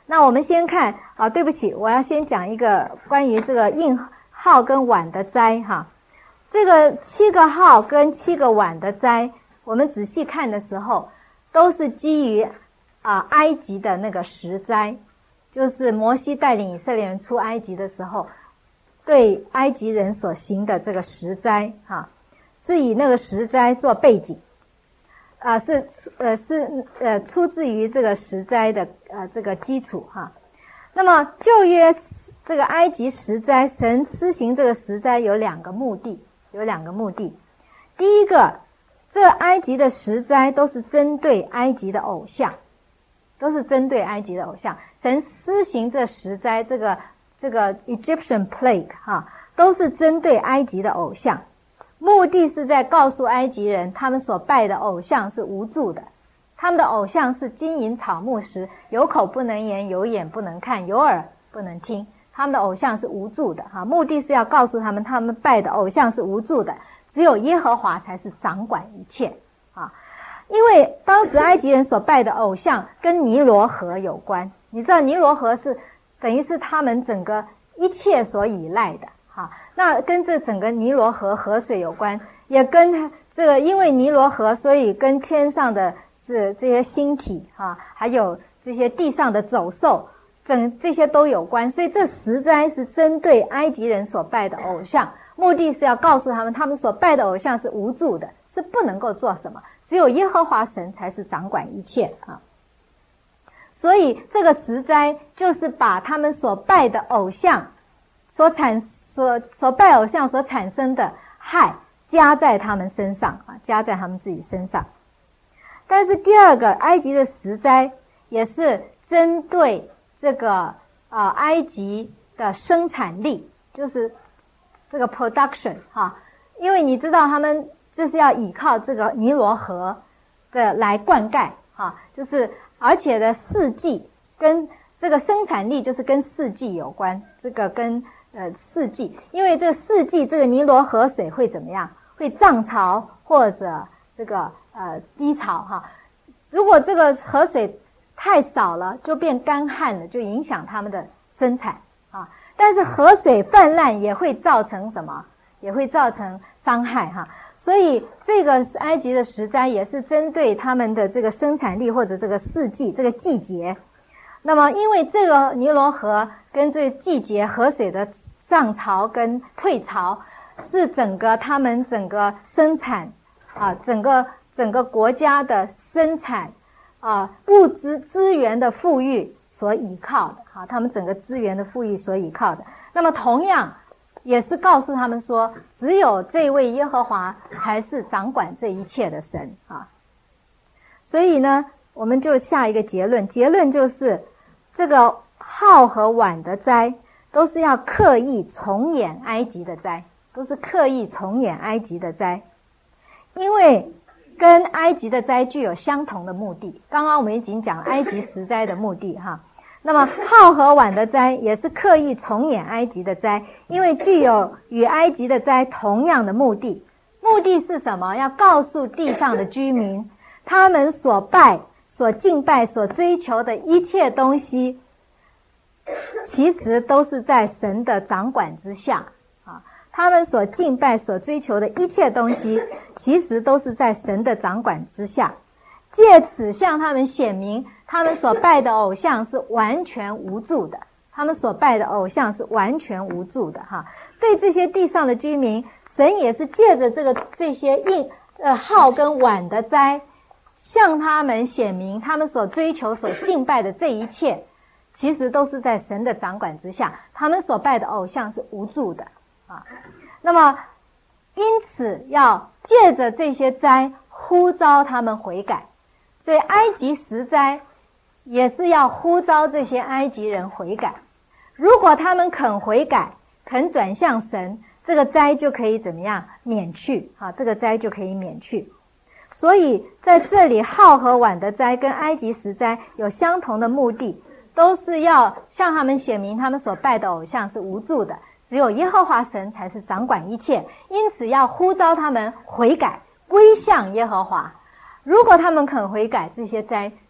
那我们先看啊，对不起，我要先讲一个关于这个印号跟碗的斋哈。这个七个号跟七个碗的斋，我们仔细看的时候，都是基于啊埃及的那个十斋，就是摩西带领以色列人出埃及的时候，对埃及人所行的这个十斋哈，是以那个十斋做背景。啊，是呃是呃出自于这个十斋的呃这个基础哈。那么旧约这个埃及十斋，神施行这个十斋有两个目的，有两个目的。第一个，这埃及的十斋都是针对埃及的偶像，都是针对埃及的偶像。神施行这十斋，这个这个 Egyptian plague 哈，都是针对埃及的偶像。目的是在告诉埃及人，他们所拜的偶像是无助的，他们的偶像是金银草木石，有口不能言，有眼不能看，有耳不能听，他们的偶像是无助的哈。目的是要告诉他们，他们拜的偶像是无助的，只有耶和华才是掌管一切啊。因为当时埃及人所拜的偶像跟尼罗河有关，你知道尼罗河是等于是他们整个一切所依赖的。啊，那跟这整个尼罗河河水有关，也跟这个因为尼罗河，所以跟天上的这这些星体啊，还有这些地上的走兽，整这些都有关。所以这十斋是针对埃及人所拜的偶像，目的是要告诉他们，他们所拜的偶像是无助的，是不能够做什么，只有耶和华神才是掌管一切啊。所以这个十斋就是把他们所拜的偶像所产所所拜偶像所产生的害加在他们身上啊，加在他们自己身上。但是第二个，埃及的十斋也是针对这个啊、呃、埃及的生产力，就是这个 production 哈，因为你知道他们就是要依靠这个尼罗河的来灌溉哈，就是而且的四季跟这个生产力就是跟四季有关，这个跟呃，四季，因为这四季这个尼罗河水会怎么样？会涨潮或者这个呃低潮哈。如果这个河水太少了，就变干旱了，就影响他们的生产啊。但是河水泛滥也会造成什么？也会造成伤害哈。所以这个埃及的十斋也是针对他们的这个生产力或者这个四季这个季节。那么因为这个尼罗河跟这个季节河水的涨潮跟退潮是整个他们整个生产啊，整个整个国家的生产啊，物资资源的富裕所依靠的啊，他们整个资源的富裕所依靠的。那么同样也是告诉他们说，只有这位耶和华才是掌管这一切的神啊。所以呢，我们就下一个结论，结论就是这个号和碗的斋都是要刻意重演埃及的斋，都是刻意重演埃及的斋，因为跟埃及的斋具有相同的目的。刚刚我们已经讲了埃及十斋的目的哈，那么号和碗的斋也是刻意重演埃及的斋，因为具有与埃及的斋同样的目的。目的是什么？要告诉地上的居民，他们所拜、所敬拜、所追求的一切东西，其实都是在神的掌管之下啊。他们所敬拜、所追求的一切东西，其实都是在神的掌管之下。借此向他们显明，他们所拜的偶像是完全无助的，他们所拜的偶像是完全无助的哈。对这些地上的居民，神也是借着这个这些印呃号跟碗的斋，向他们显明，他们所追求、所敬拜的这一切，其实都是在神的掌管之下，他们所拜的偶像是无助的啊。那么因此要借着这些斋呼召他们悔改，所以埃及十斋也是要呼召这些埃及人悔改。如果他们肯悔改，肯转向神，这个斋就可以怎么样免去啊？这个斋就可以免去。所以在这里，号和碗的斋跟埃及十斋有相同的目的，都是要向他们显明他们所拜的偶像是无助的，只有耶和华神才是掌管一切。因此要呼召他们悔改，归向耶和华。如果他们肯悔改，这些斋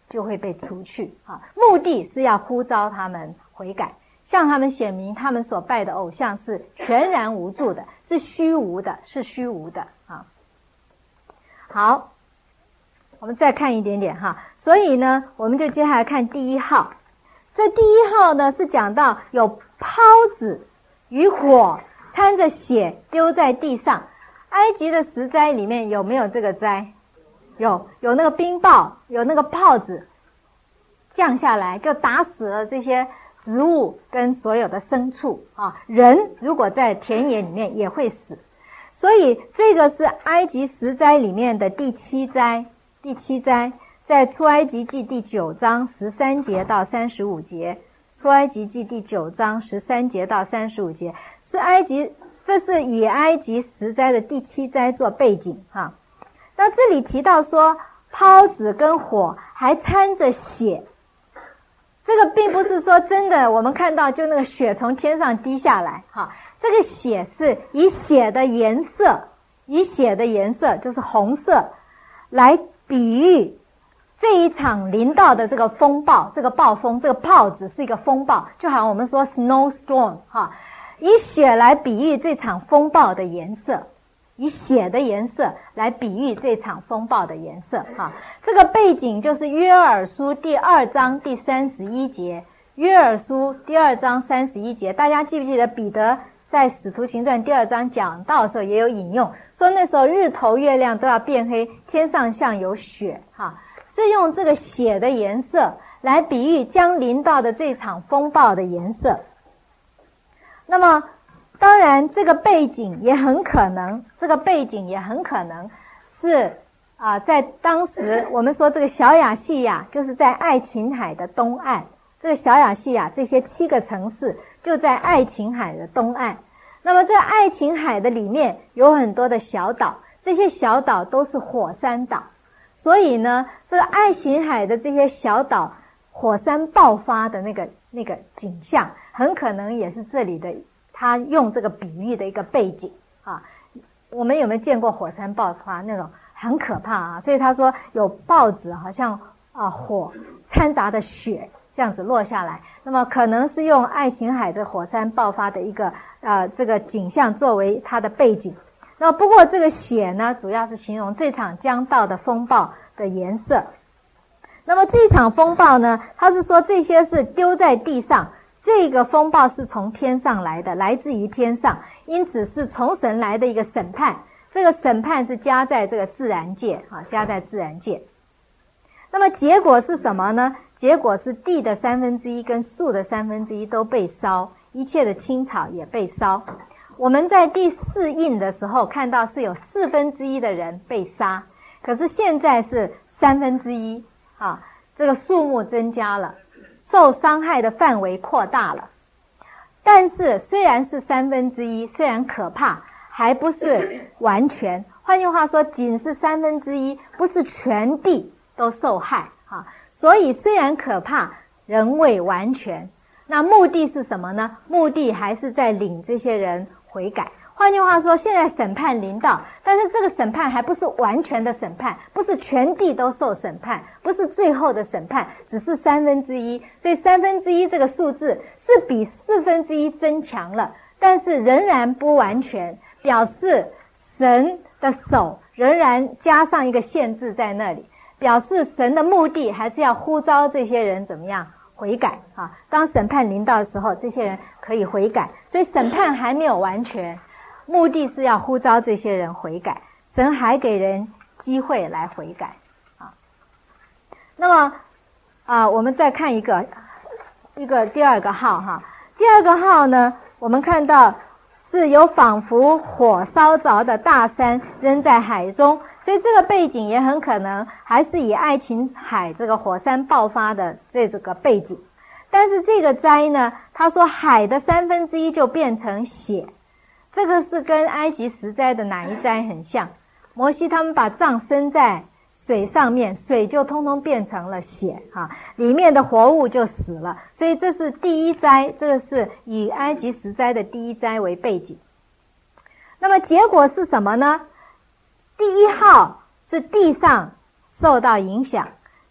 就会被除去啊。目的是要呼召他们悔改，向他们显明他们所拜的偶像是全然无助的，是虚无的，是虚无的啊。好，我们再看一点点哈。所以呢，我们就接下来看第一号。这第一号呢是讲到有抛子与火掺着血丢在地上。埃及的十灾里面有没有这个灾？有，有那个冰雹，有那个炮子降下来，就打死了这些植物跟所有的牲畜啊。人如果在田野里面也会死，所以这个是埃及十灾里面的第七灾。第七灾在出埃及记第九章十三节到三十五节，出埃及记第九章十三节到三十五节是埃及，这是以埃及十灾的第七灾做背景哈。那这里提到说抛子跟火还掺着血，这个并不是说真的我们看到就那个血从天上滴下来哈，这个血是以血的颜色，以血的颜色就是红色来比喻这一场临到的这个风暴，这个暴风，这个炮子是一个风暴，就好像我们说 snowstorm 哈，以血来比喻这场风暴的颜色，以血的颜色来比喻这场风暴的颜色哈。这个背景就是约珥书第二章第三十一节，约珥书第二章三十一节，大家记不记得彼得在使徒行传第二章讲道的时候也有引用，说那时候日头月亮都要变黑，天上像有血哈，是用这个血的颜色来比喻将临到的这场风暴的颜色。那么当然这个背景也很可能，这个背景也很可能是啊、呃，在当时我们说这个小亚细亚就是在爱琴海的东岸，这个小亚细亚这些七个城市就在爱琴海的东岸。那么在爱琴海的里面有很多的小岛，这些小岛都是火山岛，所以呢这个爱琴海的这些小岛火山爆发的那个那个景象很可能也是这里的他用这个比喻的一个背景啊。我们有没有见过火山爆发那种很可怕啊？所以他说有报纸好像啊火掺杂的血这样子落下来，那么可能是用爱琴海这火山爆发的一个呃这个景象作为它的背景。那不过这个血呢主要是形容这场将到的风暴的颜色。那么这场风暴呢，他是说这些是丢在地上，这个风暴是从天上来的，来自于天上，因此是从神来的一个审判，这个审判是加在这个自然界啊，加在自然界。那么结果是什么呢？结果是地的三分之一跟树的三分之一都被烧，一切的青草也被烧。我们在第四印的时候看到是有四分之一的人被杀，可是现在是三分之一啊，这个数目增加了，受伤害的范围扩大了。但是虽然是三分之一，虽然可怕，还不是完全。换句话说，仅是三分之一，不是全地都受害啊。所以虽然可怕，仍未完全。那目的是什么呢？目的还是在领这些人悔改。换句话说，现在审判临到，但是这个审判还不是完全的审判，不是全地都受审判，不是最后的审判，只是三分之一。所以三分之一这个数字是比四分之一增强了，但是仍然不完全，表示神的手仍然加上一个限制在那里，表示神的目的还是要呼召这些人怎么样悔改啊。当审判临到的时候，这些人可以悔改，所以审判还没有完全，目的是要呼召这些人悔改，神还给人机会来悔改啊。那么啊，我们再看一个一个第二个号哈，第二个号呢，我们看到是有仿佛火烧着的大山扔在海中，所以这个背景也很可能还是以爱琴海这个火山爆发的这个背景。但是这个灾呢，他说海的三分之一就变成血，这个是跟埃及十灾的哪一灾很像？摩西他们把杖伸在水上面，水就通通变成了血啊，里面的活物就死了。所以这是第一灾，这个是以埃及十灾的第一灾为背景。那么结果是什么呢？第一号是地上受到影响，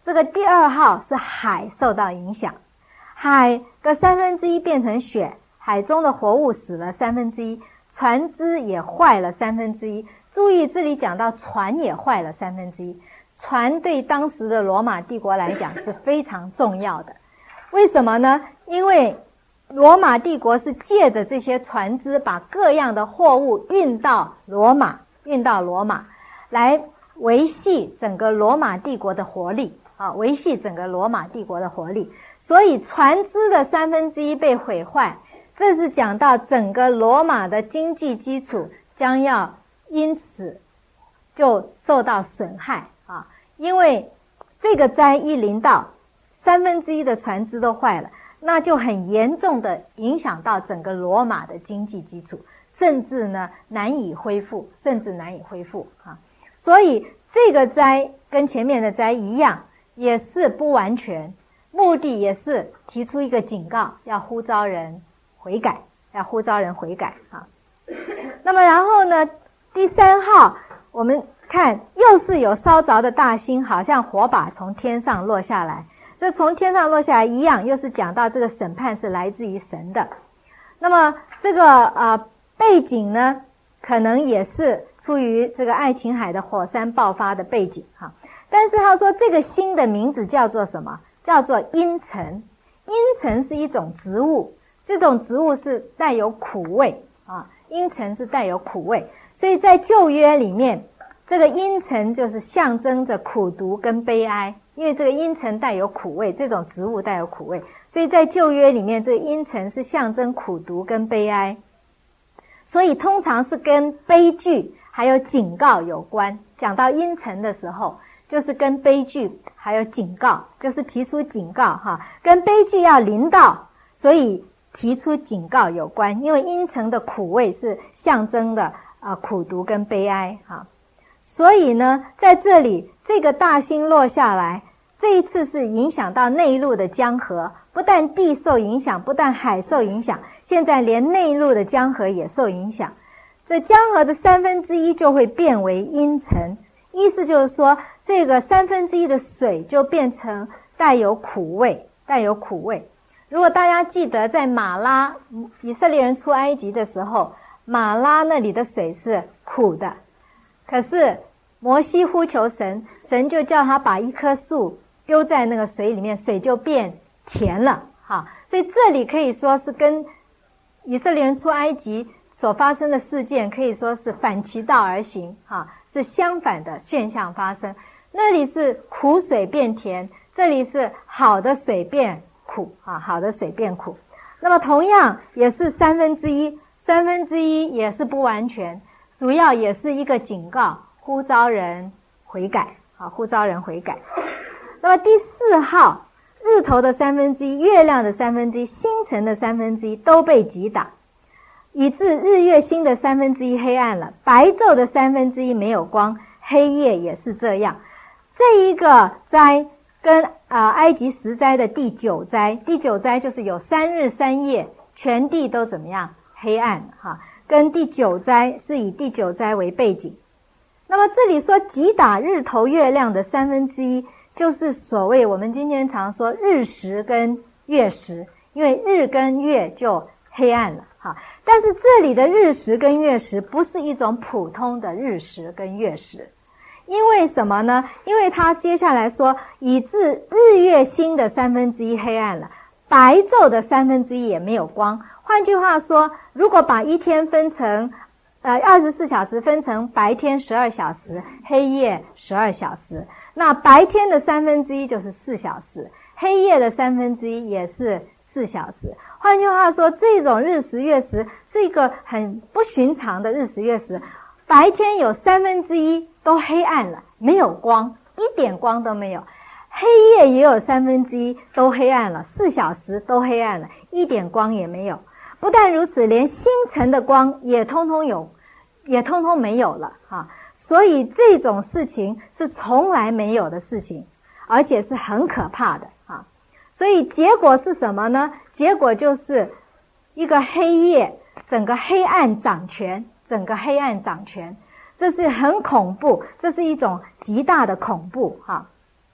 这个第二号是海受到影响，海的三分之一变成雪，海中的活物死了三分之一，船只也坏了三分之一。注意这里讲到船也坏了三分之一，船对当时的罗马帝国来讲是非常重要的。为什么呢？因为罗马帝国是借着这些船只把各样的货物运到罗马，运到罗马来维系整个罗马帝国的活力啊，维系整个罗马帝国的活力。所以船只的三分之一被毁坏，这是讲到整个罗马的经济基础将要因此就受到损害啊，因为这个灾一临到，三分之一的船只都坏了，那就很严重的影响到整个罗马的经济基础，甚至呢难以恢复，甚至难以恢复啊。所以这个灾跟前面的灾一样，也是不完全，目的也是提出一个警告，要呼召人悔改，要呼召人悔改啊。那么然后呢，第三号我们看又是有烧着的大星，好像火把从天上落下来。这从天上落下来一样，又是讲到这个审判是来自于神的。那么这个呃背景呢，可能也是出于这个爱琴海的火山爆发的背景哈。但是他说这个星的名字叫做什么？叫做茵陈。茵陈是一种植物，这种植物是带有苦味啊，茵陈是带有苦味，所以在旧约里面，这个茵陈就是象征着苦毒跟悲哀。因为这个茵陈带有苦味，这种植物带有苦味，所以在旧约里面，这个茵陈是象征苦毒跟悲哀，所以通常是跟悲剧还有警告有关。讲到茵陈的时候，就是跟悲剧还有警告，就是提出警告哈，跟悲剧要临到，所以提出警告有关。因为茵陈的苦味是象征的啊、呃、苦毒跟悲哀哈，所以呢，在这里这个大星落下来。这一次是影响到内陆的江河，不但地受影响，不但海受影响，现在连内陆的江河也受影响。这江河的三分之一就会变为茵陈，意思就是说，这个三分之一的水就变成带有苦味，带有苦味。如果大家记得，在马拉以色列人出埃及的时候，马拉那里的水是苦的，可是摩西呼求神，神就叫他把一棵树丢在那个水里面，水就变甜了哈。所以这里可以说是跟以色列人出埃及所发生的事件可以说是反其道而行哈，是相反的现象发生。那里是苦水变甜，这里是好的水变苦啊，好的水变苦。那么同样也是三分之一，三分之一也是不完全，主要也是一个警告，呼召人悔改啊，呼召人悔改。那么第四号，日头的三分之一，月亮的三分之一，星辰的三分之一都被击打，以致日月星的三分之一黑暗了，白昼的三分之一没有光，黑夜也是这样。这一个灾跟呃埃及十灾的第九灾，第九灾就是有三日三夜，全地都怎么样？黑暗哈，跟第九灾是以第九灾为背景。那么这里说击打日头月亮的三分之一，就是所谓我们今天常说日食跟月食，因为日跟月就黑暗了哈。但是这里的日食跟月食不是一种普通的日食跟月食，因为什么呢？因为他接下来说，以致日月星的三分之一黑暗了，白昼的三分之一也没有光。换句话说，如果把一天分成呃二十四小时分成白天十二小时，黑夜十二小时，那白天的三分之一就是四小时，黑夜的三分之一也是四小时。换句话说，这种日食月食是一个很不寻常的日食月食，白天有三分之一都黑暗了，没有光，一点光都没有。黑夜也有三分之一都黑暗了，四小时都黑暗了，一点光也没有。不但如此，连星辰的光也通通有，也通通没有了哈。所以这种事情是从来没有的事情，而且是很可怕的啊。所以结果是什么呢？结果就是一个黑夜，整个黑暗掌权，整个黑暗掌权，这是很恐怖，这是一种极大的恐怖哈。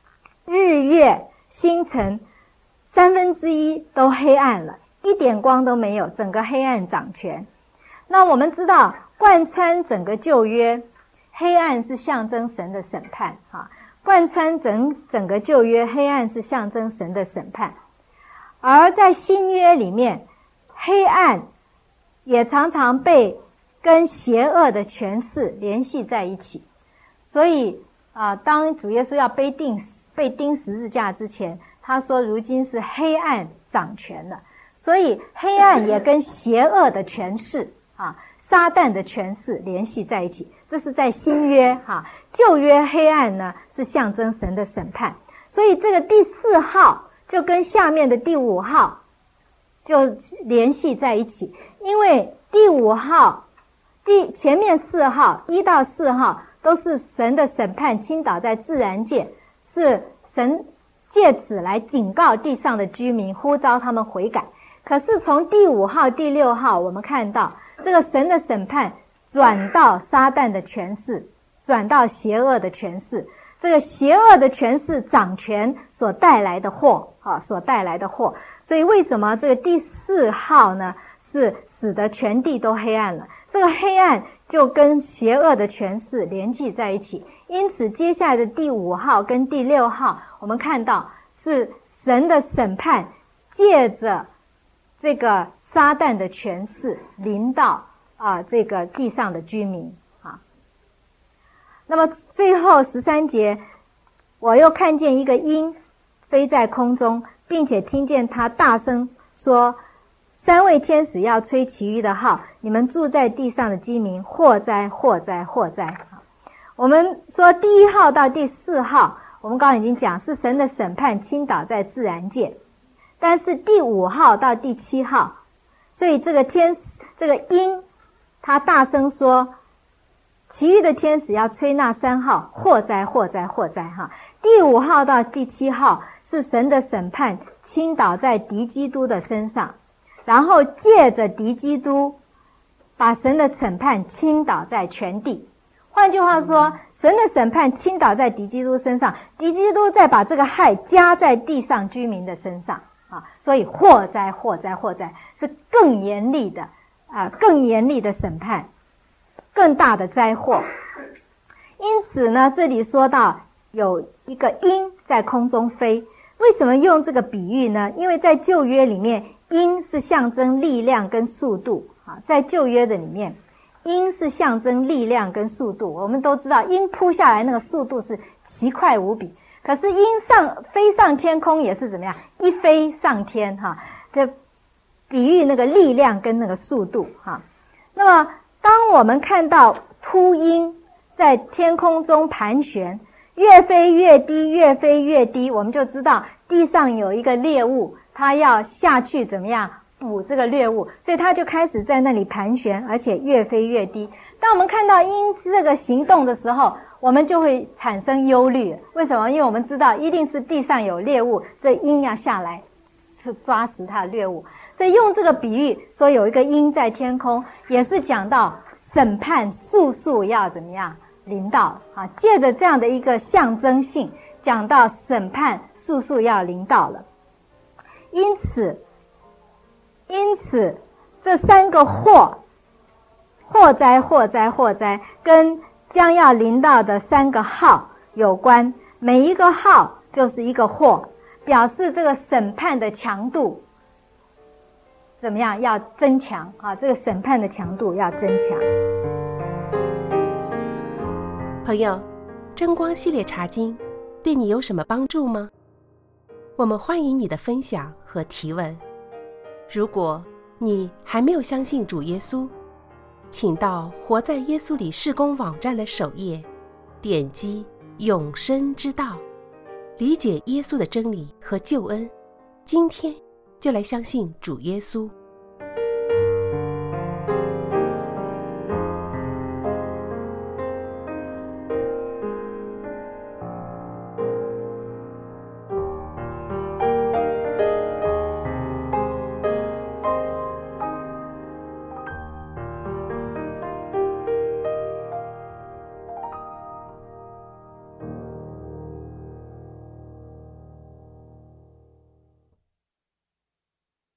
日月星辰三分之一都黑暗了，一点光都没有，整个黑暗掌权。那我们知道贯穿整个旧约，黑暗是象征神的审判啊，贯穿整整个旧约，黑暗是象征神的审判。而在新约里面，黑暗也常常被跟邪恶的权势联系在一起。所以啊、呃，当主耶稣要被钉被钉十字架之前，他说如今是黑暗掌权了。所以黑暗也跟邪恶的权势啊，撒旦的权势联系在一起。这是在新约哈、啊，旧约黑暗呢是象征神的审判。所以这个第四号就跟下面的第五号就联系在一起，因为第五号第前面四号一到四号都是神的审判倾倒在自然界，是神借此来警告地上的居民，呼召他们悔改。可是从第五号第六号我们看到这个神的审判转到撒旦的权势，转到邪恶的权势，这个邪恶的权势掌权所带来的祸啊，所带来的祸。所以为什么这个第四号呢是使得全地都黑暗了？这个黑暗就跟邪恶的权势联系在一起，因此接下来的第五号跟第六号我们看到是神的审判借着这个撒旦的权势临到啊这个地上的居民啊。那么最后十三节，我又看见一个鹰飞在空中，并且听见他大声说，三位天使要吹其余的号，你们住在地上的居民，祸哉祸哉祸哉。我们说第一号到第四号，我们刚刚已经讲是神的审判倾倒在自然界，但是第五号到第七号，所以这个天使这个鹰他大声说，其余的天使要吹那三号，祸哉祸哉祸哉哈。第五号到第七号是神的审判倾倒在敌基督的身上，然后借着敌基督把神的审判倾倒在全地。换句话说，神的审判倾倒在敌基督身上，敌基督再把这个害加在地上居民的身上啊，所以祸哉祸哉祸哉，是更严厉的啊，更严厉的审判，更大的灾祸。因此呢，这里说到有一个鹰在空中飞，为什么用这个比喻呢？因为在旧约里面，鹰是象征力量跟速度啊，在旧约的里面，鹰是象征力量跟速度。我们都知道鹰扑下来那个速度是奇快无比，可是鹰上飞上天空也是怎么样，一飞上天哈，这比喻那个力量跟那个速度哈。那么当我们看到秃鹰在天空中盘旋，越飞越低，越飞越低，我们就知道地上有一个猎物，它要下去怎么样捕这个猎物，所以它就开始在那里盘旋，而且越飞越低。当我们看到鹰这个行动的时候，我们就会产生忧虑。为什么？因为我们知道一定是地上有猎物，这鹰要下来是抓食它的猎物。所以用这个比喻说有一个鹰在天空，也是讲到审判速速要怎么样临到啊，借着这样的一个象征性，讲到审判速速要临到了。因此因此这三个祸，祸灾祸灾祸灾，跟将要临到的三个号有关，每一个号就是一个祸，表示这个审判的强度怎么样要增强啊，这个审判的强度要增强。 朋友，真光系列查经对你有什么帮助吗？我们欢迎你的分享和提问。如果你还没有相信主耶稣，请到活在耶稣里事工网站的首页，点击永生之道，理解耶稣的真理和救恩。今天就来相信主耶稣。